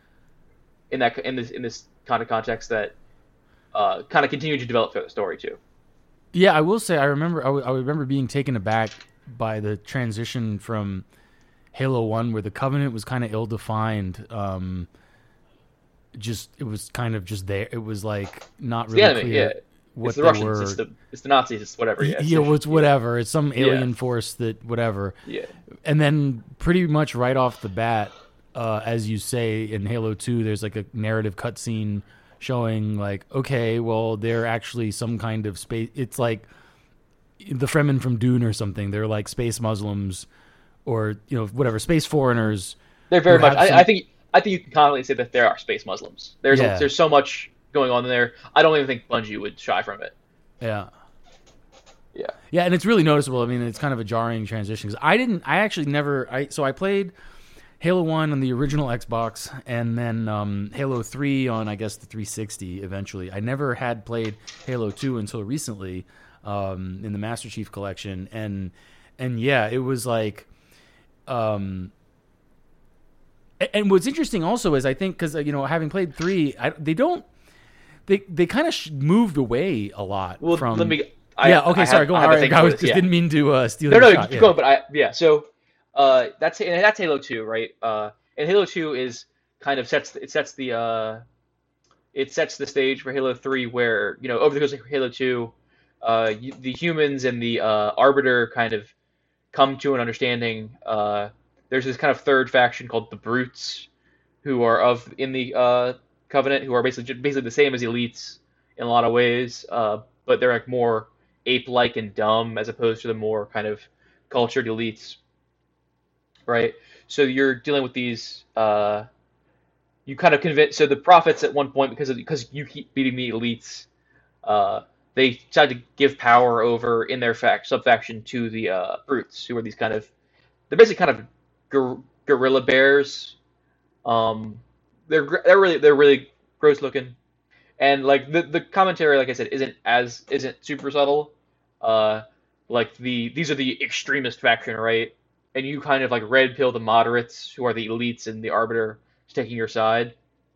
in that in this in this kind of context that uh, kind of continue to develop through the story too. Yeah, I will say I remember I, w- I remember being taken aback by the transition from Halo One, where the Covenant was kind of ill-defined. Um, just it was kind of just there. It was like not It's really the enemy, clear yeah. what It's the they Russians, were. it's the it's the Nazis, it's whatever. Yeah, yeah, well, it's whatever. It's some alien Yeah. force that whatever. Yeah. And then pretty much right off the bat, uh, as you say in Halo Two, there's like a narrative cutscene showing like, okay, well, they're actually some kind of space. It's like the Fremen from Dune or something. They're like space Muslims, or you know, whatever, space foreigners. They're very who much. have I, some- I think. I think you can confidently say that there are space Muslims. There's Yeah. a, there's so much going on there. I don't even think Bungie would shy from it. Yeah. Yeah. Yeah, and it's really noticeable. I mean, it's kind of a jarring transition because I didn't. I actually never. I so I played Halo one on the original Xbox, and then um, Halo three on, I guess, the three sixty eventually. I never had played Halo two until recently um, in the Master Chief Collection, and and yeah, it was like, um, and what's interesting also is I think because you know having played three, I, they don't they they kind of sh- moved away a lot Well, from. let me. I, yeah. Okay. I sorry. have, go on. I, have All a right, thing I for was, this, just yeah. didn't mean to uh, steal. No, your no, shot. keep Yeah. going. But I, yeah. So, uh, that's and that's Halo two, right? Uh, and Halo two is kind of sets it sets the uh, it sets the stage for Halo three, where you know over the course of Halo two, uh, you, the humans and the uh, Arbiter kind of come to an understanding. Uh, there's this kind of third faction called the Brutes, who are of in the uh, Covenant, who are basically basically the same as elites in a lot of ways, uh, but they're like more ape-like and dumb as opposed to the more kind of cultured elites, right? So you're dealing with these. Uh, you kind of convince. So the prophets at one point, because of, because you keep beating the elites, uh, they decided to give power over in their fact sub-faction to the uh, brutes, who are these kind of. They're basically kind of guer- gorilla bears. Um, they're they're really they're really gross looking, and like the the commentary, like I said, isn't as isn't super subtle. Uh, like the these are the extremist faction, right? And you kind of like red pill the moderates, who are the elites, and the Arbiter is taking your side.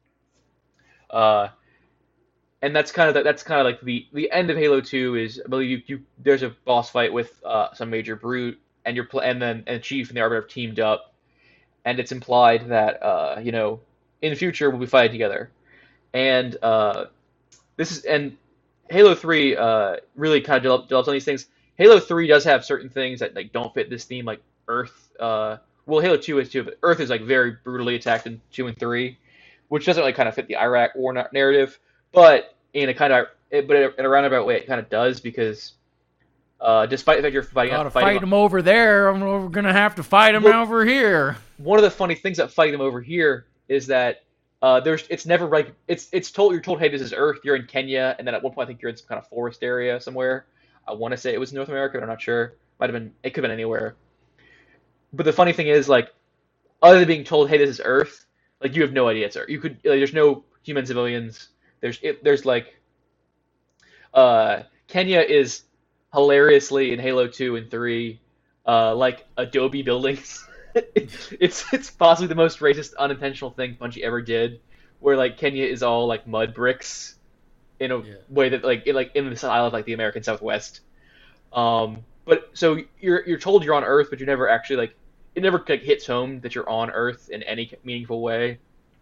Uh, and that's kind of the, that's kind of like the the end of Halo two is I believe you, you there's a boss fight with uh, some major brute, and you're pl- and then and Chief and the Arbiter have teamed up, and it's implied that uh, you know in the future we'll be fighting together, and uh, this is and Halo three uh, really kind of develop, develops on these things. Halo three does have certain things that like don't fit this theme, like Earth. Uh, well, Halo two is too, but Earth is like very brutally attacked in two and three, which doesn't really kind of fit the Iraq War na- narrative. But in a kind of, it, but in a roundabout way, it kind of does because, uh, despite the fact you're fighting, Gotta fighting fight them over there. I'm we're gonna have to fight them Well, over here. one of the funny things about fighting them over here is that uh, there's it's never like it's it's told you're told hey this is Earth, you're in Kenya, and then at one point I think you're in some kind of forest area somewhere. I want to say it was North America, but I'm not sure. Might have been, it could have been anywhere. But the funny thing is, like, other than being told hey this is Earth, like you have no idea it's Earth. You could like, there's no human civilians. There's it, there's like uh, Kenya is hilariously in Halo two and three uh, like adobe buildings. it's it's possibly the most racist unintentional thing Bungie ever did, where like Kenya is all like mud bricks in a Yeah. way that like in, like in the style of like the American Southwest. Um, but so you're you're told you're on Earth, but you never actually like it never like hits home that you're on Earth in any meaningful way.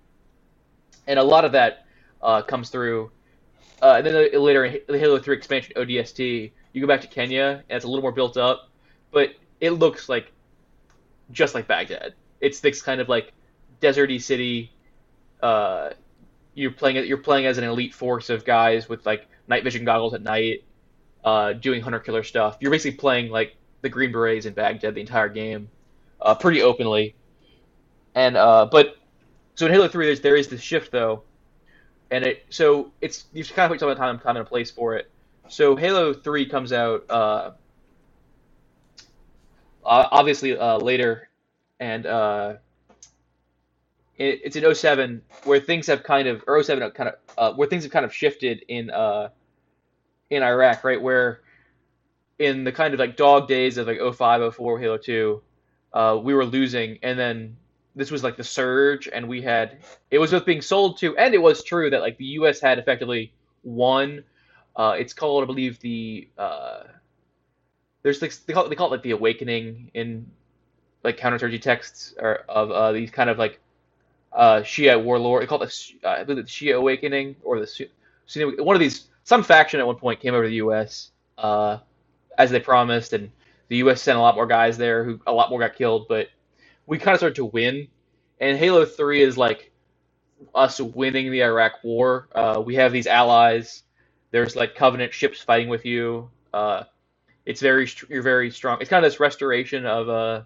And a lot of that uh, comes through. Uh, and then uh, later in the Halo three expansion O D S T, you go back to Kenya and it's a little more built up, but it looks like just like Baghdad. It's this kind of like deserty city. Uh, you're playing you're playing as an elite force of guys with like night vision goggles at night, uh, doing hunter killer stuff. You're basically playing like the Green Berets in Baghdad the entire game, uh, pretty openly. And uh, but so in Halo three, there's there is this shift though, and it so it's you kind of put some time time and a place for it. So Halo three comes out uh, obviously uh, later, and uh, it, it's in oh seven where things have kind of or oh seven kind of uh, where things have kind of shifted in uh, in Iraq, right? Where in the kind of like dog days of like oh five, oh four, Halo two, uh, we were losing, and then this was like the surge, and we had it was both being sold to, and it was true that like the U S had effectively won. Uh, it's called, I believe, the uh, there's like they call it, they call it like the awakening in like counterinsurgency texts or of uh, these kind of like uh, Shia warlord. They call it the, uh, I believe the Shia awakening or the Sunni, one of these. Some faction at one point came over to the U S uh, as they promised, and the U S sent a lot more guys there who a lot more got killed, but we kind of started to win. And Halo three is like us winning the Iraq War. Uh, we have these allies. There's like Covenant ships fighting with you. Uh, it's very you're very strong. It's kind of this restoration of uh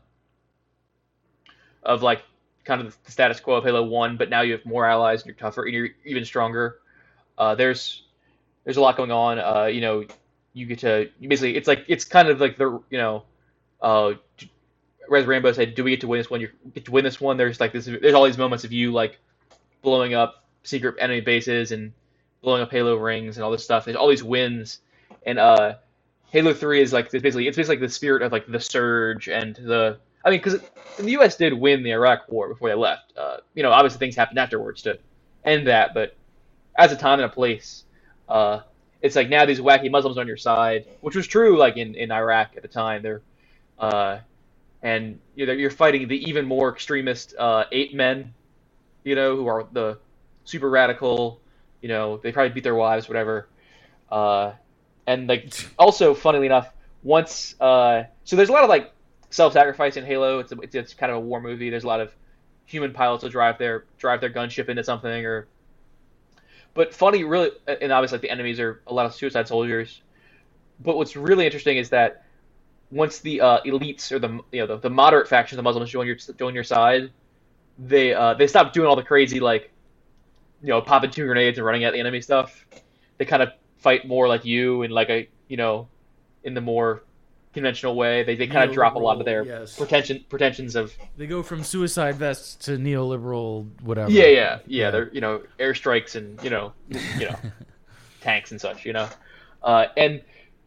of like kind of the status quo of Halo one, but now you have more allies and you're tougher and you're even stronger. Uh, there's there's a lot going on. Uh, you know, you get to you basically it's like it's kind of like the you know uh, Res Rainbow said, "Do we get to win this one? You get to win this one." There's like this. There's all these moments of you like blowing up secret enemy bases and blowing up Halo rings and all this stuff. There's all these wins, and uh, Halo three is like it's basically it's basically like the spirit of like the surge and the. I mean, because the U S did win the Iraq War before they left. Uh, you know, obviously things happened afterwards to end that, but as a time and a place, uh, it's like now these wacky Muslims are on your side, which was true like in, in Iraq at the time. They're uh, and you know, you're fighting the even more extremist uh, ape men, you know, who are the super radical. You know, they probably beat their wives, whatever. Uh, and like also, funnily enough, once uh, so there's a lot of like self-sacrifice in Halo. It's, a, it's it's kind of a war movie. There's a lot of human pilots will drive their drive their gunship into something, or but funny, really, and obviously like, the enemies are a lot of suicide soldiers. But what's really interesting is that once the uh, elites or the you know the, the moderate faction of the Muslims join your join your side, they uh, they stop doing all the crazy like you know popping two grenades and running at the enemy stuff. They kind of fight more like you and like a you know in the more conventional way. They they kind of drop a lot of their yes. pretension pretensions of. They go from suicide vests to neoliberal whatever. Yeah, yeah, yeah. yeah. They're you know airstrikes and you know you know tanks and such. You know, uh, and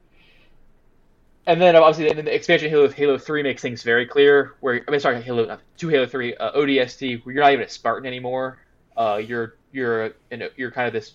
and then obviously in the expansion Halo Halo three makes things very clear. Where I mean, sorry, Halo two Halo three uh, O D S T, where you're not even a Spartan anymore. Uh, you're you're you're kind of this.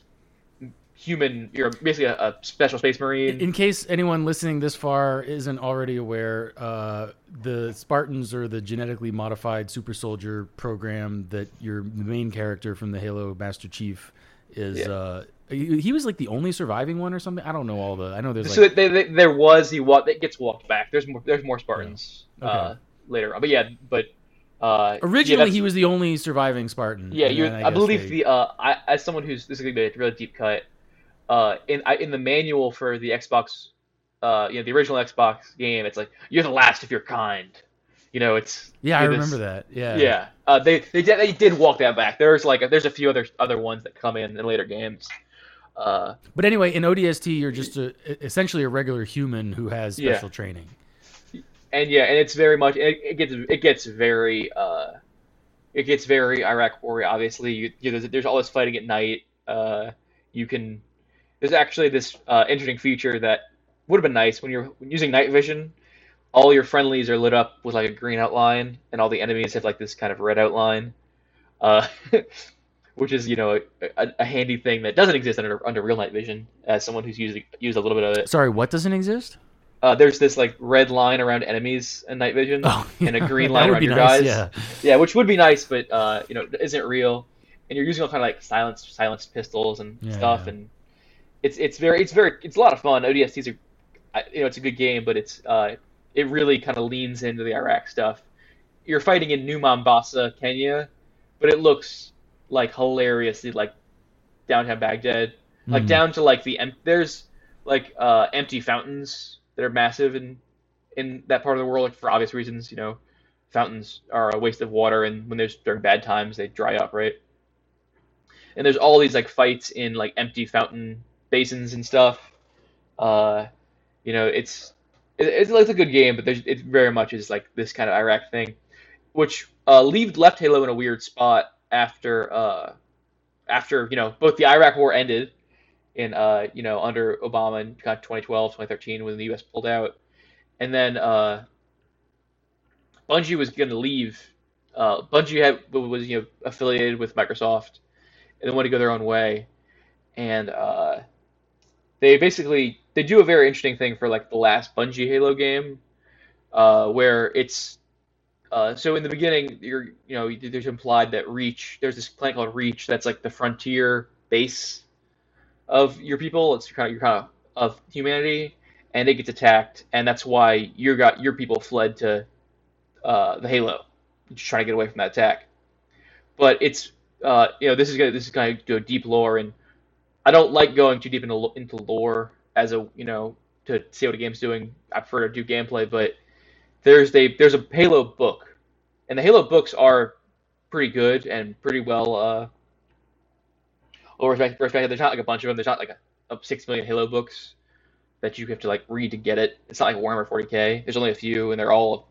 Human, you're basically a, a special space marine. In case anyone listening this far isn't already aware, uh, the Spartans are the genetically modified super soldier program that your main character from the Halo Master Chief is. Yeah. Uh, he, he was like the only surviving one or something. I don't know all the. I know there's so like they, they, there was he walk it gets walked back. There's more there's more Spartans yeah. okay. uh, later on, but yeah, but. Uh, Originally, yeah, he was the only surviving Spartan. Yeah, you. I, I believe they... the. Uh, I, as someone who's this is gonna be a really deep cut. Uh, in I, in the manual for the Xbox, uh, you know, the original Xbox game, it's like you're the last of your kind. You know, it's yeah, I this, remember that. Yeah, yeah. Uh, they they did they did walk that back. There's like a, there's a few other other ones that come in in later games. Uh, but anyway, in O D S T, you're just a, essentially a regular human who has special yeah. training. And yeah, and it's very much it, it gets it gets very uh, it gets very Iraq War. Obviously, you, you know, there's, there's all this fighting at night. Uh, you can. There's actually this uh, interesting feature that would have been nice when you're using night vision. All your friendlies are lit up with like a green outline, and all the enemies have like this kind of red outline, uh, which is you know a, a handy thing that doesn't exist under under real night vision. As someone who's used used a little bit of it. Sorry, what doesn't exist? Uh, there's this like red line around enemies in night vision, oh, yeah. and a green line around your nice, guys. Yeah. yeah, which would be nice, but uh, you know isn't real. And you're using all kind of like silenced silenced pistols and yeah, stuff, yeah. and It's it's very it's very it's a lot of fun. O D S Ts are, you know, it's a good game, but it's uh, it really kind of leans into the Iraq stuff. You're fighting in New Mombasa, Kenya, but it looks like hilariously like downtown Baghdad, like mm. down to like the there's like uh, empty fountains that are massive in in that part of the world like, for obvious reasons. You know, fountains are a waste of water, and when there's during bad times they dry up, right? And there's all these like fights in like empty fountain basins and stuff. Uh, you know, it's it, it's like a good game, but there's, it very much is like this kind of Iraq thing, which uh, leave, left Halo in a weird spot after uh, after you know both the Iraq War ended in uh, you know under Obama in twenty twelve, twenty thirteen when the U S pulled out, and then uh, Bungie was going to leave. Uh, Bungie had was you know affiliated with Microsoft, and they wanted to go their own way, and uh, they basically they do a very interesting thing for like the last Bungie Halo game, uh, where it's uh, so in the beginning you're you know there's implied that Reach there's this planet called Reach that's like the frontier base of your people. It's kind of your kind of of humanity, and it gets attacked, and that's why you got your people fled to uh, the Halo, just trying to get away from that attack. But it's uh, you know this is gonna this is going to go deep lore, and I don't like going too deep into into lore as a you know to see what a game's doing. I prefer to do gameplay, but there's a there's a Halo book, and the Halo books are pretty good and pretty well uh, well respected. Respect, there's not like a bunch of them. There's not like a, a six million Halo books that you have to like read to get it. It's not like Warhammer forty K. There's only a few, and they're all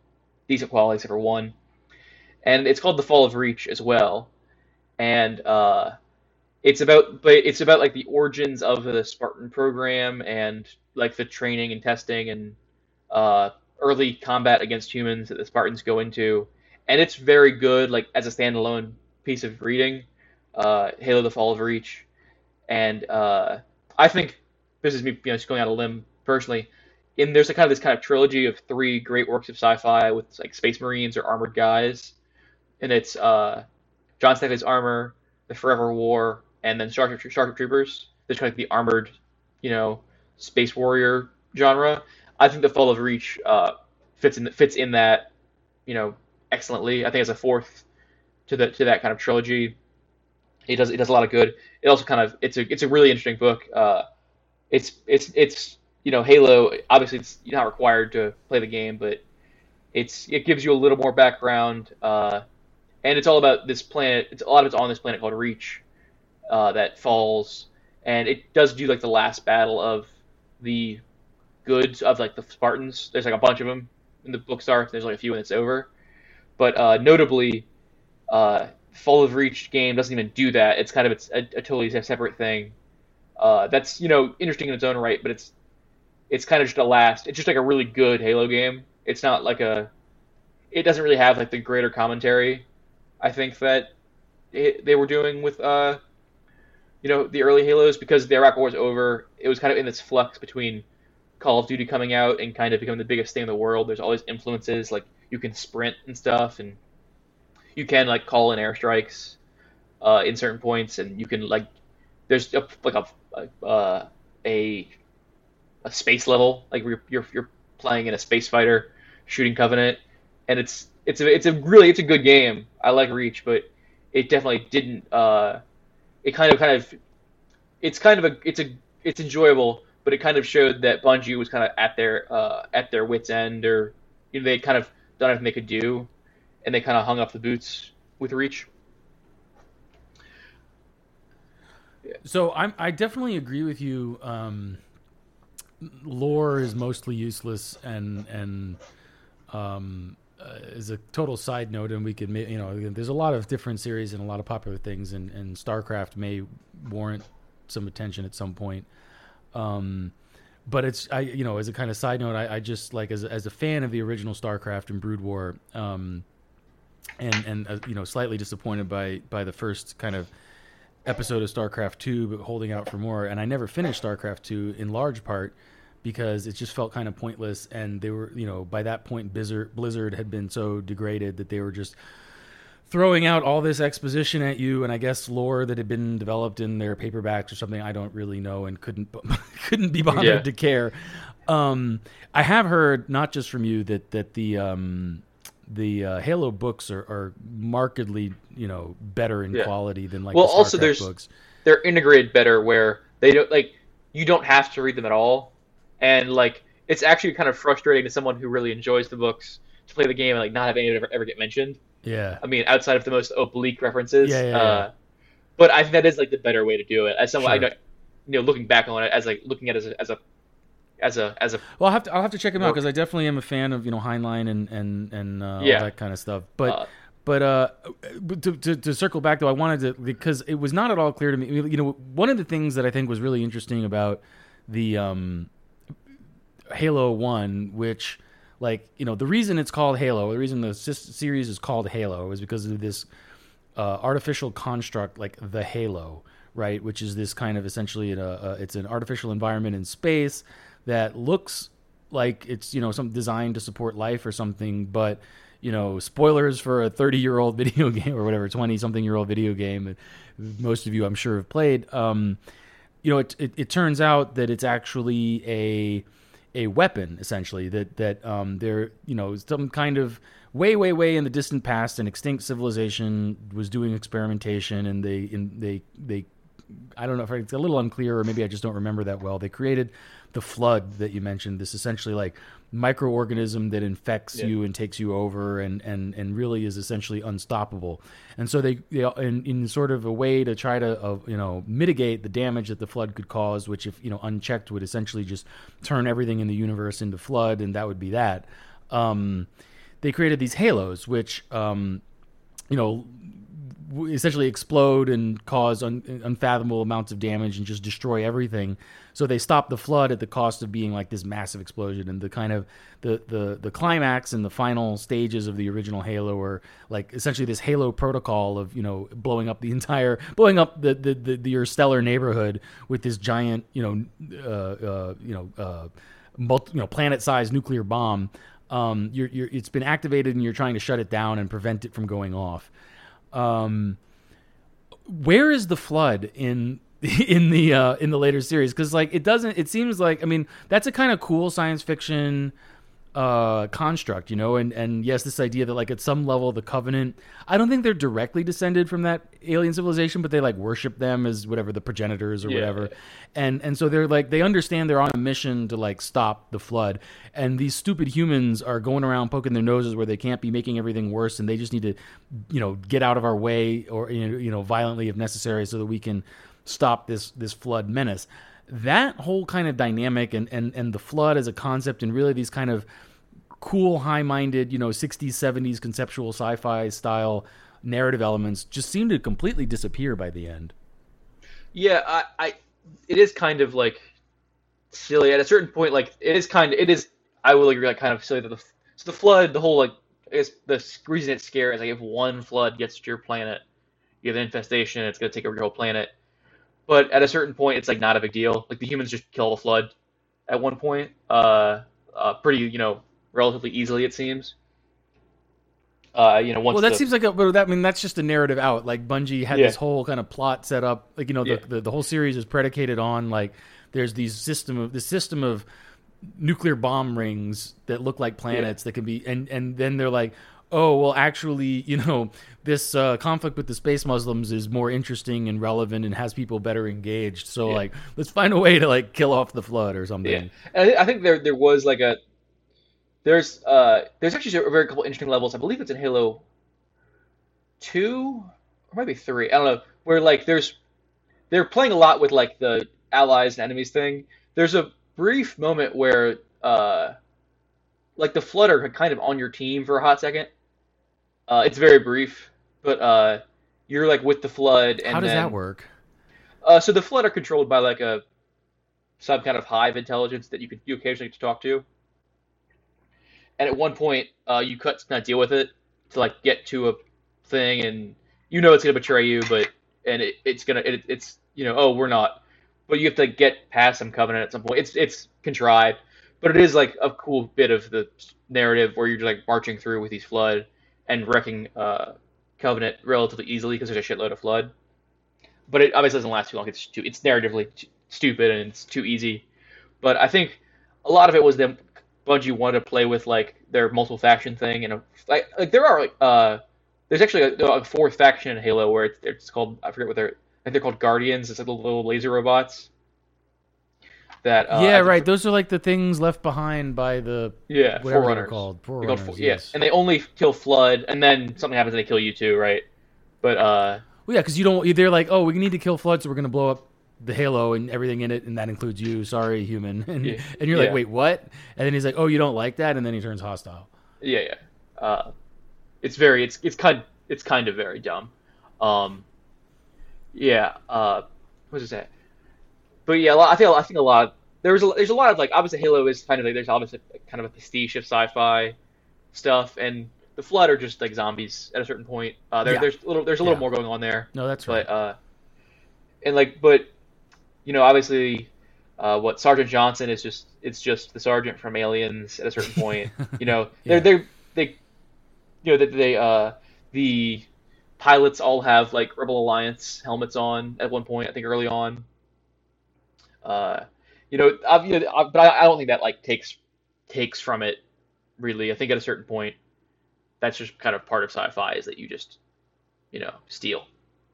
decent quality except for one. And it's called The Fall of Reach as well. And uh, it's about, but it's about like the origins of the Spartan program and like the training and testing and uh, early combat against humans that the Spartans go into. And it's very good, like as a standalone piece of reading. Uh, Halo: The Fall of Reach, and uh, I think this is me, you know, just going out on a limb personally. In there's a kind of this kind of trilogy of three great works of sci-fi with like space marines or armored guys, and it's uh, John Stackley's Armor, The Forever War, and then Starship, Starship Troopers. There's kind of the armored, you know, space warrior genre. I think The Fall of Reach uh, fits in fits in that, you know, excellently. I think it's a fourth to the to that kind of trilogy. It does it does a lot of good. It also kind of it's a it's a really interesting book. Uh, it's it's it's you know Halo. Obviously, it's you're not required to play the game, but it's it gives you a little more background. Uh, and it's all about this planet. It's a lot of it's on this planet called Reach uh, that falls, and it does do like the last battle of the goods of like the Spartans. There's like a bunch of them in the book starts. There's like a few when it's over, but uh, notably. Uh, Fall of Reach game doesn't even do that. It's kind of it's a, a totally separate thing. Uh, that's you know interesting in its own right, but it's it's kind of just a last. It's just like a really good Halo game. It's not like a. It doesn't really have like the greater commentary. I think that it, they were doing with uh, you know the early Halos because the Iraq War was over. It was kind of in this flux between Call of Duty coming out and kind of becoming the biggest thing in the world. There's all these influences like you can sprint and stuff and. You can like call in airstrikes uh, in certain points, and you can like there's a, like a a, uh, a a space level like you're, you're you're playing in a space fighter shooting Covenant, and it's it's a it's a really it's a good game. I like Reach, but it definitely didn't. Uh, it kind of kind of it's kind of a it's a it's enjoyable, but it kind of showed that Bungie was kind of at their uh, at their wits end, or you know they kind of done everything they could do. And they kind of hung up the boots with Reach. Yeah. So I'm, I definitely agree with you. Um, lore is mostly useless, and and um, uh, is a total side note. And we could, you know, there's a lot of different series and a lot of popular things, and, and StarCraft may warrant some attention at some point. Um, but it's I, you know, as a kind of side note, I, I just like as a, as a fan of the original StarCraft and Brood War. Um, And and uh, you know, slightly disappointed by by the first kind of episode of StarCraft two, but holding out for more. And I never finished StarCraft two in large part because it just felt kind of pointless. And they were, you know, by that point, Blizzard Blizzard had been so degraded that they were just throwing out all this exposition at you, and I guess lore that had been developed in their paperbacks or something. I don't really know and couldn't couldn't be bothered yeah. to care. Um, I have heard not just from you that that the um, the uh, Halo books are, are markedly, you know, better in yeah. quality than like well, the StarCraft also there's books. They're integrated better where they don't like you don't have to read them at all, and like it's actually kind of frustrating to someone who really enjoys the books to play the game and like not have any of it ever, ever get mentioned. Yeah, I mean outside of the most oblique references. Yeah, yeah, uh, yeah. But I think that is like the better way to do it. As someone Sure. I know, you know, looking back on it as like looking at it as a as a as a, as a well, I'll have to I'll have to check them out because I definitely am a fan of you know Heinlein and and and uh, yeah. all that kind of stuff. But uh, but uh, to, to to circle back though, I wanted to because it was not at all clear to me. You know, one of the things that I think was really interesting about the um, Halo one, which like you know the reason it's called Halo, the reason the series is called Halo is because of this uh, artificial construct like the Halo, right? Which is this kind of essentially a, a, it's an artificial environment in space that looks like it's, you know, some designed to support life or something, but, you know, spoilers for a thirty-year-old video game or whatever, twenty-something-year-old video game, most of you, I'm sure, have played. Um, you know, it, it, it turns out that it's actually a a weapon, essentially, that, that um, there, you know, some kind of way, way, way in the distant past, an extinct civilization was doing experimentation, and they, in, they, they, I don't know if it's a little unclear, or maybe I just don't remember that well. They created the Flood that you mentioned, this essentially like microorganism that infects yeah. you and takes you over and, and, and really is essentially unstoppable. And so they, they in, in sort of a way to try to, uh, you know, mitigate the damage that the Flood could cause, which if, you know, unchecked would essentially just turn everything in the universe into Flood, and that would be that. Um, they created these halos, which um, you know essentially explode and cause un- unfathomable amounts of damage and just destroy everything. So they stopped the flood at the cost of being like this massive explosion. And the kind of the the the climax and the final stages of the original Halo are like essentially this Halo protocol of, you know, blowing up the entire blowing up the the, the, the your stellar neighborhood with this giant, you know, uh, uh, you know, uh, multi, you know, planet-sized nuclear bomb. Um, you're, you're it's been activated and you're trying to shut it down and prevent it from going off. Um, where is the flood in in the uh, in the later series? Because like it doesn't. It seems like I mean that's a kind of cool science fiction uh, construct, you know. And and yes, this idea that like at some level the Covenant. I don't think they're directly descended from that alien civilization, but they like worship them as whatever the progenitors or Yeah. whatever. And and so they're like they understand they're on a mission to like stop the flood. And these stupid humans are going around poking their noses where they can't be, making everything worse, and they just need to, you know, get out of our way or you know, you know violently if necessary so that we can stop this this flood menace. That whole kind of dynamic and and and the flood as a concept and really these kind of cool, high-minded, you know, sixties, seventies conceptual sci-fi style narrative elements just seem to completely disappear by the end. Yeah, I, I, it is kind of like silly at a certain point. Like it is kind of, it is. I will agree, like kind of silly that the so the flood, the whole like, I guess the reason it's scary is like if one flood gets to your planet, you have an infestation, it's gonna take over your whole planet. But at a certain point, it's like not a big deal. Like the humans just kill the flood at one point, uh, uh pretty, you know, relatively easily it seems. Uh, you know, once well, that the, seems like a, but that I mean that's just a narrative out. Like Bungie had Yeah. this whole kind of plot set up. Like you know, the, Yeah. the the whole series is predicated on like there's these system of this system of nuclear bomb rings that look like planets that can be, and and then they're like, oh well, actually, you know, this uh, conflict with the space Muslims is more interesting and relevant and has people better engaged. So Yeah. like, let's find a way to like kill off the flood or something. Yeah, and I I think there there was like a there's uh there's actually a very couple interesting levels. I believe it's in Halo two or maybe three. I don't know. Where like there's they're playing a lot with like the allies and enemies thing. There's a brief moment where uh like the Flood are kind of on your team for a hot second. Uh, it's very brief, but uh you're like with the Flood, and How does then that work? uh so the Flood are controlled by like a some kind of hive intelligence that you could you occasionally get to talk to. And at one point, uh, you cut kind of deal with it to like get to a thing, and you know it's gonna betray you, but and it, it's gonna it, it's you know oh we're not, but you have to get past some Covenant at some point. It's it's contrived, but it is like a cool bit of the narrative where you're just like marching through with these Flood and wrecking uh, Covenant relatively easily because there's a shitload of Flood. But it obviously doesn't last too long. It's too it's narratively t- stupid and it's too easy. But I think a lot of it was them. Bungie wanted to play with like their multiple faction thing, and a, like like there are like uh there's actually a, a fourth faction in Halo where it's, it's called I forget what they're I think they're called Guardians. It's like little, little laser robots. That uh, I yeah, think- right. Those are like the things left behind by the Yeah, whatever they're Forerunners. called. They're called Forerunners, fo- yeah, yes. and they only kill Flood, and then something happens and they kill you too, right? But uh, Well, yeah, because you don't. They're like, oh, we need to kill Flood, so we're going to blow up the Halo and everything in it, and that includes you. Sorry, human. And Yeah. and you're like, Yeah. wait, what? And then he's like, oh, you don't like that, and then he turns hostile. yeah, yeah. Uh, it's very it's it's kind it's kind of very dumb. Um, yeah. Uh, what was it? But yeah, a lot- I think I think a lot. There's a there's a lot of like obviously Halo is kind of like there's obviously kind of a pastiche of sci-fi stuff, and the Flood are just like zombies at a certain point. Uh, there, Yeah. there's a little there's a little Yeah. more going on there, No, that's right. but uh, and like but you know obviously uh, what Sergeant Johnson is just it's just the sergeant from Aliens at a certain point. You know Yeah. they're they they you know that they uh the pilots all have like Rebel Alliance helmets on at one point I think early on. Uh, you know, I've, you know, I, but I, I don't think that like takes takes from it really. I think at a certain point, that's just kind of part of sci-fi is that you just, you know, steal.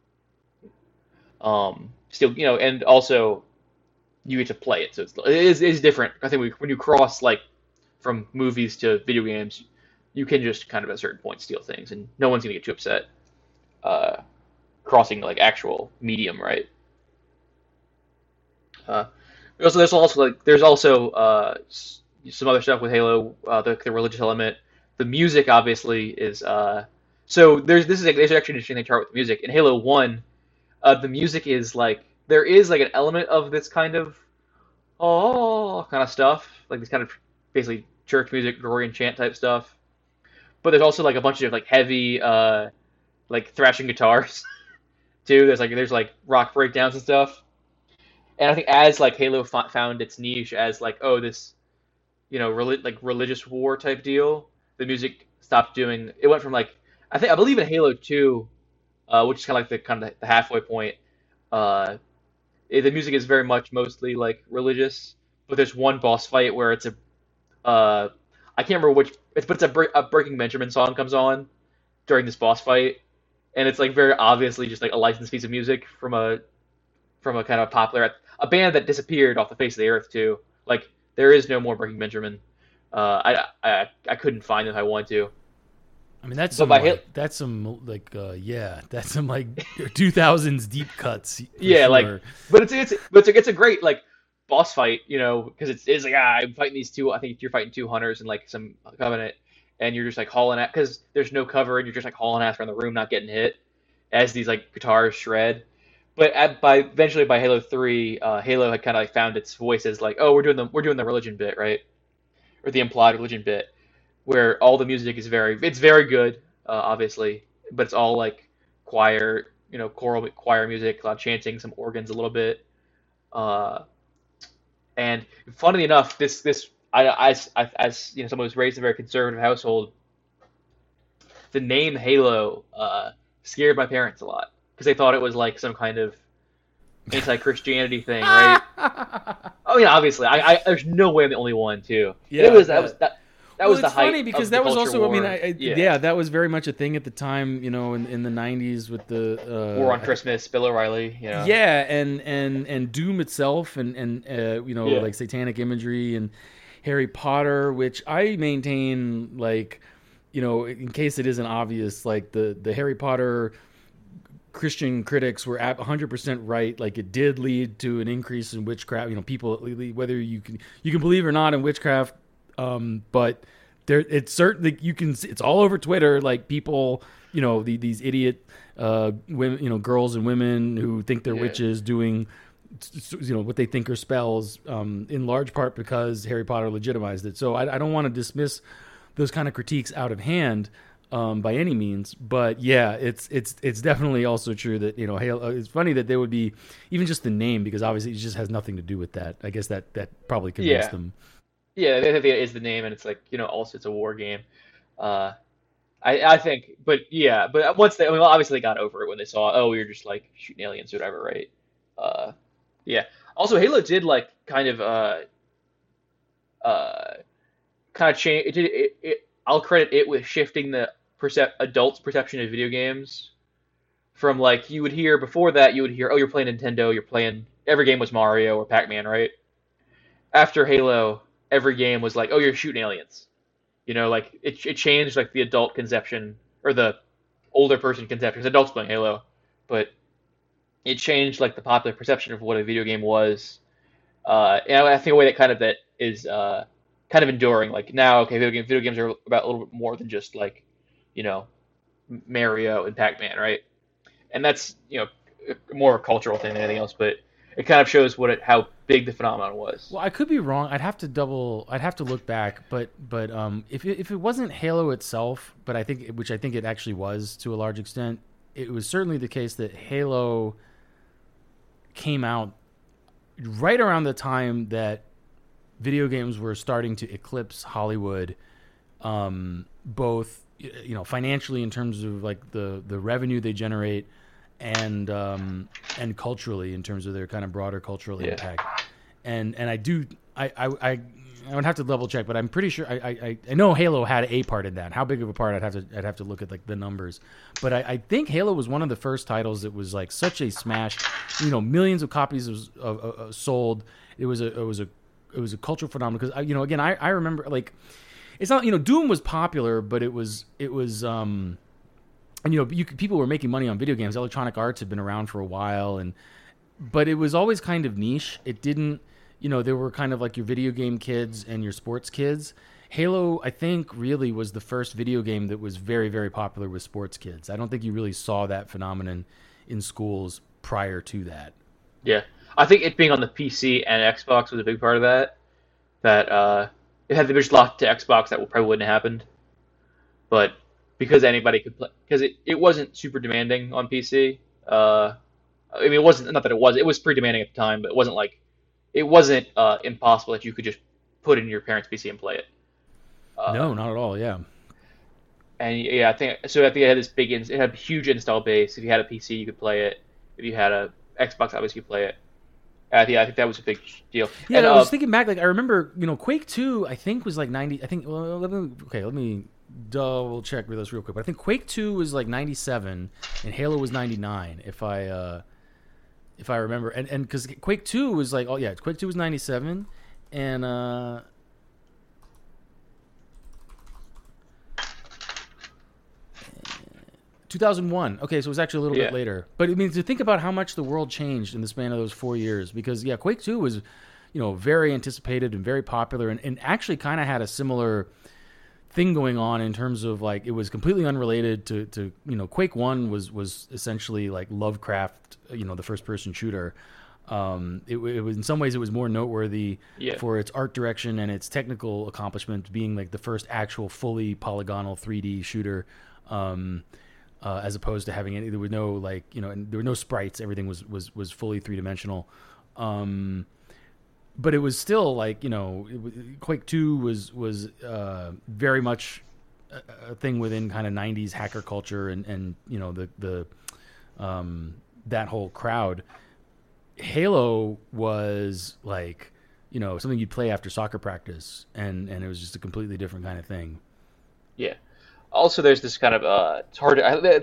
Um, steal, you know, and also you get to play it, so it's, it is it is different. I think we, when you cross like from movies to video games, you can just kind of at a certain point steal things, and no one's gonna get too upset. Uh, crossing like actual medium, right? Uh, also, there's also like there's also uh, s- some other stuff with Halo, uh, the, the religious element. the music obviously is uh, so there's this is there's actually an interesting chart with the music in Halo One. Uh, the music is like there is like an element of this kind of oh kind of stuff, like this kind of basically church music, Gregorian chant type stuff. But there's also like a bunch of like heavy uh, like thrashing guitars too. There's like there's like rock breakdowns and stuff. And I think as like Halo f- found its niche as like oh this you know reli- like religious war type deal, the music stopped doing. It went from like I think I believe in Halo Two, uh, which is kind of like the kind of the halfway point. Uh, it, the music is very much mostly like religious, but there's one boss fight where it's a uh, I can't remember which, it's, but it's a, Bre- a Breaking Benjamin song comes on during this boss fight, and it's like very obviously just like a licensed piece of music from a from a kind of popular a band that disappeared off the face of the earth too. Like there is no more Breaking Benjamin. Uh, I, I I couldn't find it if I wanted to. I mean, that's But some, by like, Halo, that's some like uh, yeah, that's some like two thousands deep cuts. for yeah, sure. like, but it's it's but it's a, it's a great like boss fight, you know, because it's it's like ah, I'm fighting these two. I think you're fighting two hunters and like some covenant, and you're just like hauling at because there's no cover and you're just like hauling ass around the room, not getting hit, as these like guitars shred. But at, by eventually by Halo Three, uh, Halo had kind of like found its voice as like, oh, we're doing the we're doing the religion bit, right, or the implied religion bit, where all the music is very it's very good, uh, obviously, but it's all like choir, you know, choral choir music, a lot of chanting, some organs a little bit. Uh, and funnily enough, this this I, I, I as you know someone who's raised in a very conservative household, the name Halo uh, scared my parents a lot because they thought it was like some kind of anti-Christianity thing, right? Oh yeah, obviously. I, I there's no way I'm the only one too. Yeah, it was that but- was that. That well, was the it's height funny because of that the was culture also. war. I mean, I, I, yeah. yeah. that was very much a thing at the time. You know, in, in the nineties with the uh, War on Christmas, Bill O'Reilly. You know. Yeah, and and and Doom itself, and and uh, you know, Yeah. like satanic imagery and Harry Potter, which I maintain, like, you know, in case it isn't obvious, like the the Harry Potter Christian critics were at one hundred percent right. Like it did lead to an increase in witchcraft. You know, people, whether you can you can believe or not in witchcraft, um, but there it's certainly you can. It's all over Twitter. Like people, you know, the, these idiot uh, women, you know, girls and women who think they're Yeah. witches doing, you know, what they think are spells. Um, in large part because Harry Potter legitimized it. So I, I don't want to dismiss those kind of critiques out of hand. Um, by any means, but yeah, it's it's it's definitely also true that you know, Halo. It's funny that there would be even just the name because obviously it just has nothing to do with that. I guess that that probably convinced Yeah. them. Yeah, I think it is the name, and it's like you know, also it's a war game. Uh, I I think, but yeah, but once they, I mean, obviously they got over it when they saw, oh, we were just like shooting aliens or whatever, right? Uh, yeah. Also, Halo did like kind of uh uh kind of change. It did it, it. I'll credit it with shifting the percep adults' perception of video games from like you would hear before that you would hear, oh, you're playing Nintendo, you're playing every game was Mario or Pac-Man, right? After Halo, every game was like, oh, you're shooting aliens. You know, like it it changed like the adult conception or the older person conception. 'Cause adults playing Halo, but it changed like the popular perception of what a video game was. Uh, and I think a way that kind of that is uh, kind of enduring. Like now, okay, video, game, video games are about a little bit more than just like, you know, Mario and Pac-Man, right? And that's you know more a cultural thing than anything else, but it kind of shows what it, how big the phenomenon was. Well, I could be wrong. I'd have to double. I'd have to look back. But but um, if it, if it wasn't Halo itself, but I think which I think it actually was to a large extent, it was certainly the case that Halo came out right around the time that video games were starting to eclipse Hollywood, um, both you know financially in terms of like the the revenue they generate, and um, and culturally in terms of their kind of broader cultural Yeah. impact. And and I do I I. I I would have to double check, but I'm pretty sure I, I I know Halo had a part in that. How big of a part? I'd have to I'd have to look at like the numbers, but I, I think Halo was one of the first titles that was like such a smash. You know, millions of copies was uh, uh, sold. It was a it was a it was a cultural phenomenon because you know again I, I remember like it's not you know Doom was popular, but it was it was um and you know you, people were making money on video games. Electronic Arts had been around for a while, and but it was always kind of niche. It didn't. You know, there were kind of like your video game kids and your sports kids. Halo, I think, really was the first video game that was very, very popular with sports kids. I don't think you really saw that phenomenon in schools prior to that. Yeah, I think it being on the P C and Xbox was a big part of that. That uh, it had the just locked to Xbox, that probably wouldn't have happened. But because anybody could play, because it, it wasn't super demanding on P C. Uh, I mean, it wasn't, not that it was, it was pretty demanding at the time, but it wasn't like, it wasn't uh, impossible that you could just put it in your parents' P C and play it. Uh, no, not at all. Yeah. And yeah, I think so. I think it had this big, it had a huge install base. If you had a P C, you could play it. If you had a Xbox, obviously you could play it. I think, I think that was a big deal. Yeah, and, I uh, was thinking back. Like I remember, you know, Quake two. I think was like ninety. I think. Well, let me. Okay, let me double check with us real quick. But I think Quake two was like ninety-seven, and Halo was ninety-nine. If I, uh, if I remember, and and because Quake two was like, oh yeah, Quake two was ninety-seven, and. uh two thousand one. Okay, so it was actually a little Yeah. bit later. But I mean, to think about how much the world changed in the span of those four years, because yeah, Quake two was, you know, very anticipated and very popular, and, and actually kind of had a similar thing going on in terms of like it was completely unrelated to, to you know, Quake one was was essentially like Lovecraft, you know, the first person shooter. Um, it, it was in some ways it was more noteworthy Yeah. for its art direction and its technical accomplishment, being like the first actual fully polygonal three D shooter. Um, Uh, as opposed to having any, there were no like you know, and there were no sprites. Everything was was was fully three dimensional. Um, but it was still like you know, it, was- Quake two was was uh, very much a, a thing within kind of nineties hacker culture and and you know the the um, that whole crowd. Halo was like you know something you'd play after soccer practice, and and it was just a completely different kind of thing. Yeah. Also, there's this kind of uh, it's hard. To, I,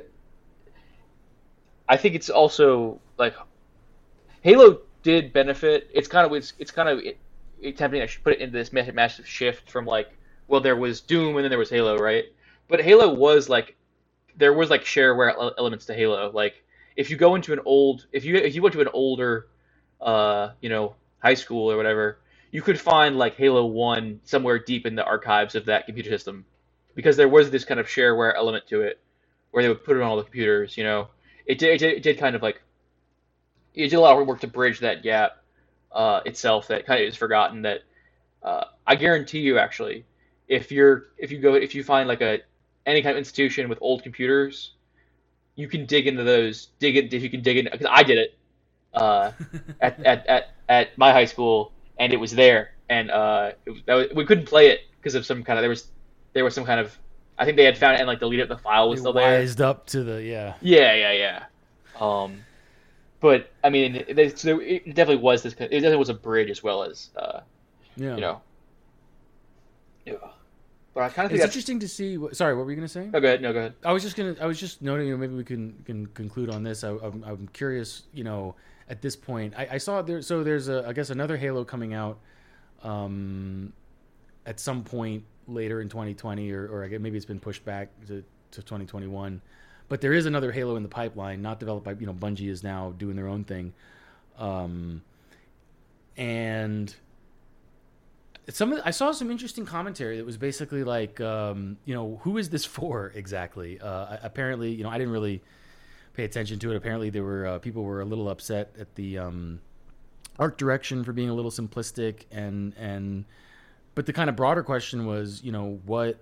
I think it's also like Halo did benefit. It's kind of it's, it's kind of it, it tempting. I should put it into this ma- massive shift from like well, there was Doom and then there was Halo, right? But Halo was like there was like shareware ele- elements to Halo. Like if you go into an old if you if you went to an older uh, you know high school or whatever, you could find like Halo one somewhere deep in the archives of that computer system. Because there was this kind of shareware element to it, where they would put it on all the computers. You know, it did, it did, it did kind of like it did a lot of work to bridge that gap uh, itself. That kind of is forgotten. That uh, I guarantee you, actually, if you're if you go if you find like a any kind of institution with old computers, you can dig into those. Dig it if you can dig in because I did it uh, at, at at at my high school, and it was there, and uh, it was, that was, we couldn't play it because of some kind of there was. There was some kind of, I think they had found it and like deleted the file was They still there. wised up to the yeah. Yeah, yeah, yeah. Um, but I mean, it, it, so it definitely was this. It definitely was a bridge as well as, uh, Yeah. you know. Yeah. But I kind of think It's that's. interesting to see. What, sorry, what were you going to say? No, go ahead. No, go ahead. I was just gonna. I was just noting. You know, maybe we can can conclude on this. I, I'm, I'm curious. You know, at this point, I, I saw there. So there's a. I guess another Halo coming out. Um, at some point later in twenty twenty, or, or I guess maybe it's been pushed back to, to twenty twenty-one. But there is another Halo in the pipeline, not developed by, you know, Bungie is now doing their own thing. Um, and some of the, I saw some interesting commentary that was basically like, um, you know, who is this for exactly? Uh, apparently, you know, I didn't really pay attention to it. Apparently there were uh, people were a little upset at the um, art direction for being a little simplistic and, and, but the kind of broader question was, you know, what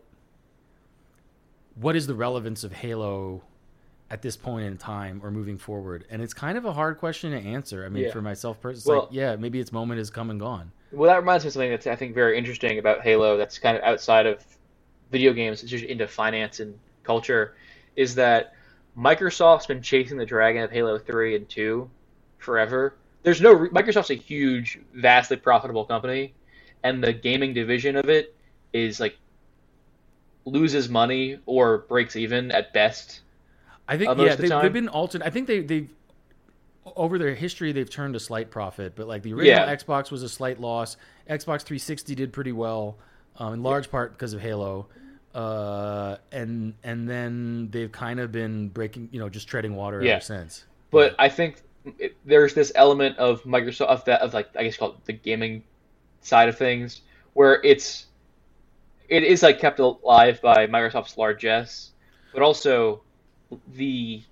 what is the relevance of Halo at this point in time or moving forward? And it's kind of a hard question to answer. I mean, Yeah. for myself personally, it's Well- like, yeah, maybe its moment has come and gone. Well, that reminds me of something that's I think very interesting about Halo. That's kind of outside of video games. It's just into finance and culture. Is that Microsoft's been chasing the dragon of Halo three and two forever. There's no re- Microsoft's a huge, vastly profitable company, and the gaming division of it is like loses money or breaks even at best. I think, Uh, most yeah, of the they've, time? they've been alternate. I think they, they've, over their history, they've turned a slight profit, but like the original Yeah. Xbox was a slight loss. Xbox three sixty did pretty well, um, in large part because of Halo. Uh, and, and then they've kind of been breaking, you know, just treading water Yeah. ever since. But I think it, there's this element of Microsoft of that of like I guess called the gaming side of things where it's it is like kept alive by Microsoft's largesse, but also the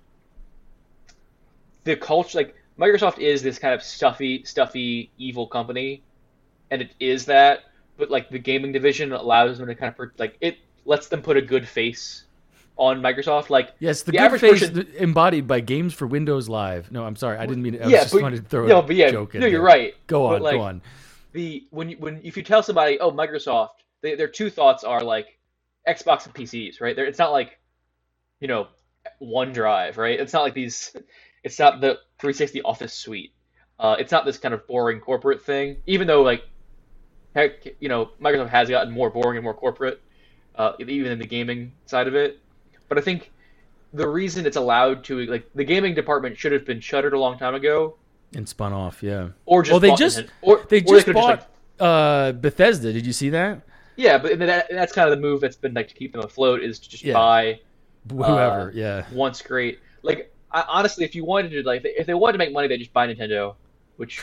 the culture. Like Microsoft is this kind of stuffy, stuffy, evil company, and it is that. But like the gaming division allows them to kind of like it lets them put a good face on Microsoft. Like yes, the, the good average face person embodied by Games for Windows Live. No, I'm sorry, I didn't mean. To, I yeah, just but, wanted to throw no, a but yeah, joke in no, there. you're right. Go on, but, like, go on. The when you, when if you tell somebody, oh, Microsoft, they, their two thoughts are like Xbox and P Cs, right? They're, it's not like, you know, OneDrive, right? It's not like these. It's not the three sixty Office suite. Uh, it's not this kind of boring corporate thing. Even though, like, heck, you know, Microsoft has gotten more boring and more corporate, uh, even in the gaming side of it. But I think the reason it's allowed to, like, the gaming department should have been shuttered a long time ago. And spun off, yeah. Or just well, they bought just Nintendo. or they or just could've bought like, uh, Bethesda. Did you see that? yeah, but that, that's kind of the move that's been like to keep them afloat is to just Yeah. buy Whoever, uh, yeah. once great. Like I, honestly, if you wanted to like if they wanted to make money, they just buy Nintendo, which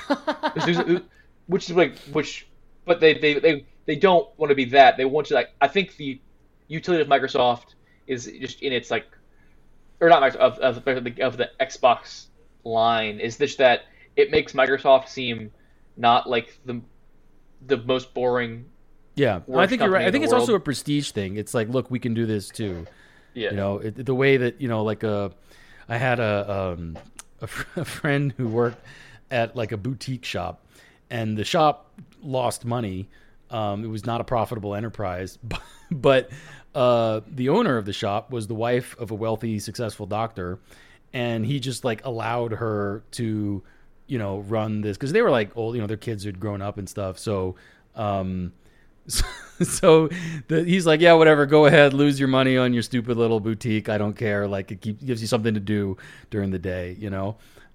which is like which, but they they they, they don't want to be that. They want to like I think the utility of Microsoft is just in its like or not Microsoft of of the, of the Xbox line is just that it makes Microsoft seem not like the the most boring. Yeah, worst I think you're right. company I in think the it's world. also a prestige thing. It's like, look, we can do this too. Yeah. You know, it, the way that, you know, like a, I had a, um, a, fr- a friend who worked at like a boutique shop, and the shop lost money. Um, it was not a profitable enterprise, but, but uh, the owner of the shop was the wife of a wealthy, successful doctor, and he just like allowed her to, you know, run this because they were like old, you know, their kids had grown up and stuff. So, um, so, so the, he's like, yeah, whatever, go ahead, lose your money on your stupid little boutique. I don't care. Like it keep, gives you something to do during the day, you know?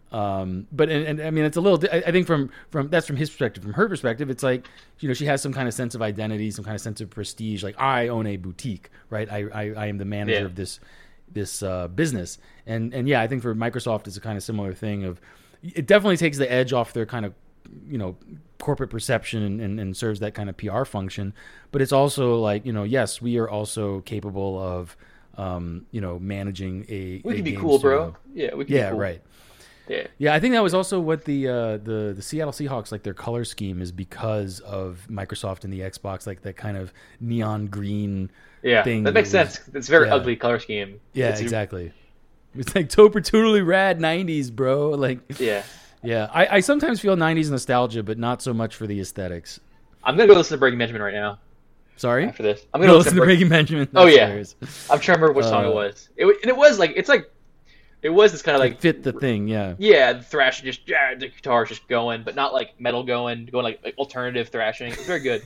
Um, but, and, and I mean, it's a little, I, I think from, from, that's from his perspective. From her perspective, it's like, you know, she has some kind of sense of identity, some kind of sense of prestige. Like I own a boutique, right? I, I, I am the manager Yeah. of this, this, uh, business. And, and yeah, I think for Microsoft, it's a kind of similar thing of, it definitely takes the edge off their kind of, you know, corporate perception and, and, and serves that kind of P R function. But it's also like, you know, yes, we are also capable of, um, you know, managing a. We a can be game cool, studio. bro. Yeah, we can Yeah, be cool. right. Yeah. Yeah, I think that was also what the uh, the the Seattle Seahawks, like their color scheme is because of Microsoft and the Xbox, like that kind of neon green. Yeah, thing that makes that was- sense. It's a very yeah. ugly color scheme. Yeah, It's a- exactly. It's like Toper Totally Rad nineties, bro. Like, yeah. yeah, I, I sometimes feel nineties nostalgia, but not so much for the aesthetics. I'm gonna go listen to Breaking Benjamin right now Sorry? after this. I'm No, gonna listen to Break- Breaking Benjamin. Oh, That's yeah. hilarious. I'm trying to remember what song Uh, it was. It wa- and it was like it's like it was this kind of Like like fit the thing, yeah. yeah, the thrashing just yeah, the guitar's just going, but not like metal going, going like, like alternative thrashing. It's very good.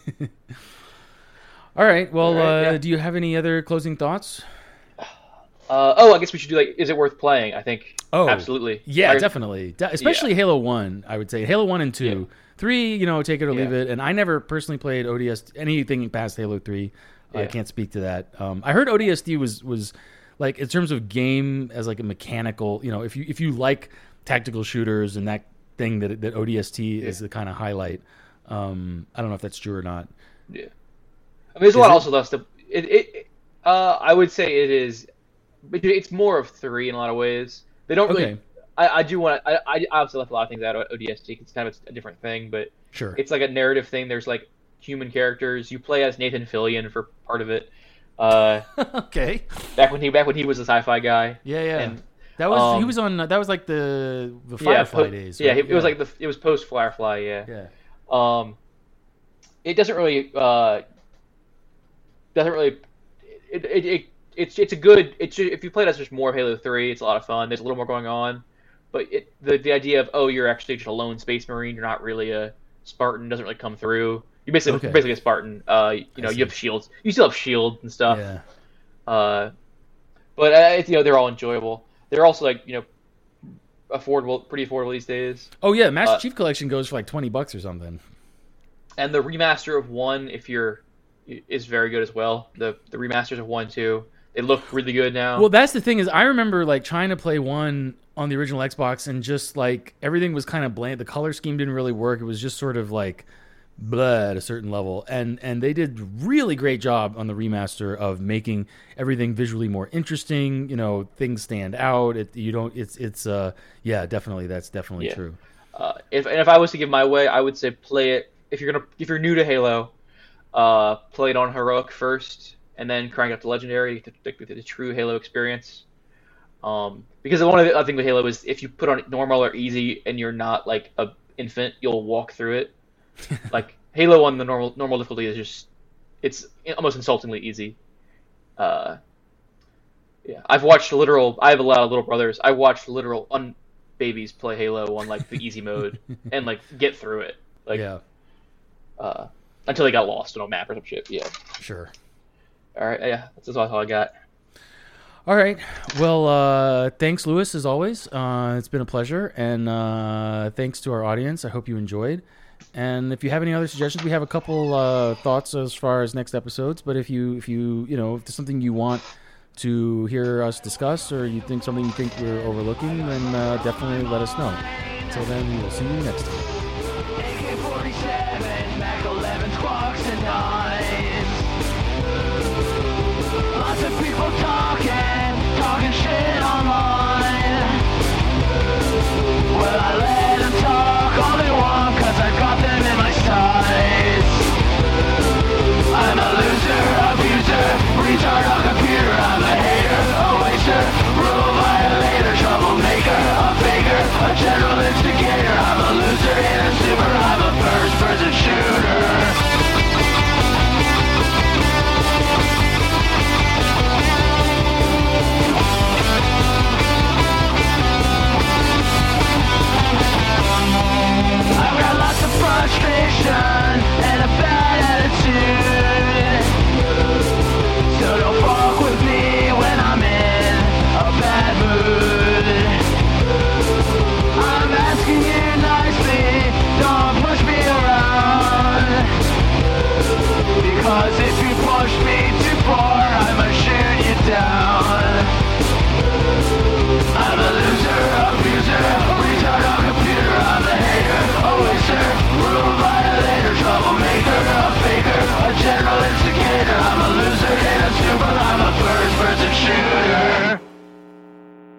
All right. Well, All right, uh, yeah. do you have any other closing thoughts? Uh, oh, I guess we should do like, is it worth playing? I think. Oh, absolutely. Yeah, I- definitely. De- especially Halo one, I would say. Halo one and two. Yeah. three, you know, take it or leave Yeah. it. And I never personally played O D S anything past Halo three. I Yeah. can't speak to that. Um, I heard O D S T was was like in terms of game as like a mechanical, you know, if you if you like tactical shooters and that thing that that O D S T is the kind of highlight. Um, I don't know if that's true or not. Yeah. I mean, there's a Is lot it? also though stuff. It, it, uh, I would say it is, but it's more of three in a lot of ways. They don't really. Okay. I, I do want to. I, I obviously left a lot of things out of O D S T. It's kind of a different thing, but Sure. it's like a narrative thing. There's like human characters. You play as Nathan Fillion for part of it. Uh, okay. back when he back when he was a sci-fi guy. Yeah, yeah. And that was he um, was on. That was like the the yeah, Firefly po- days. Yeah, right? it was like the it was post Firefly. Yeah. yeah. Um, it doesn't really uh, doesn't really it, it, it it's it's a good it's if you play it as just more of Halo three, it's a lot of fun. There's a little more going on, but it the the idea of oh you're actually just a lone space marine, you're not really a Spartan doesn't really come through. You're basically Okay. basically a Spartan. Uh, you know I you see. have shields. You still have shields and stuff. Yeah. Uh, but uh, it's, you know they're all enjoyable. They're also like you know affordable, pretty affordable these days. Oh yeah, Master Uh, Chief Collection goes for like twenty bucks or something. And the remaster of one, if you're, is very good as well. The the remasters of one too, they look really good now. Well, that's the thing is I remember like trying to play one on the original Xbox and just like everything was kind of bland. The color scheme didn't really work. It was just sort of like blah at a certain level, and and they did really great job on the remaster of making everything visually more interesting. You know, things stand out. It, you don't. It's it's uh yeah, definitely that's definitely Yeah. true. Uh, if and if I was to give my way, I would say play it if you're gonna if you're new to Halo, uh, play it on heroic first, and then crank up to legendary to get the, the true Halo experience. Um, because one of the other things with Halo is if you put on normal or easy and you're not like a infant, you'll walk through it. Like Halo on the normal normal difficulty is just it's almost insultingly easy. Uh, yeah, I've watched literal. I have a lot of little brothers. I watched literal un babies play Halo on like the easy mode and like get through it. Like Yeah, uh, until they got lost on a map or some shit. Yeah. sure. All right. Yeah, that's all I got. All right. Well, uh, thanks, Lewis, as always. Uh, it's been a pleasure, and uh, thanks to our audience. I hope you enjoyed. And if you have any other suggestions, we have a couple uh, thoughts as far as next episodes. But if you, if you, you know, if there's something you want to hear us discuss, or you think something you think we're overlooking, then uh, definitely let us know. Until then, we'll see you next time. A K forty-seven, Mac eleven, Squawks, and nine.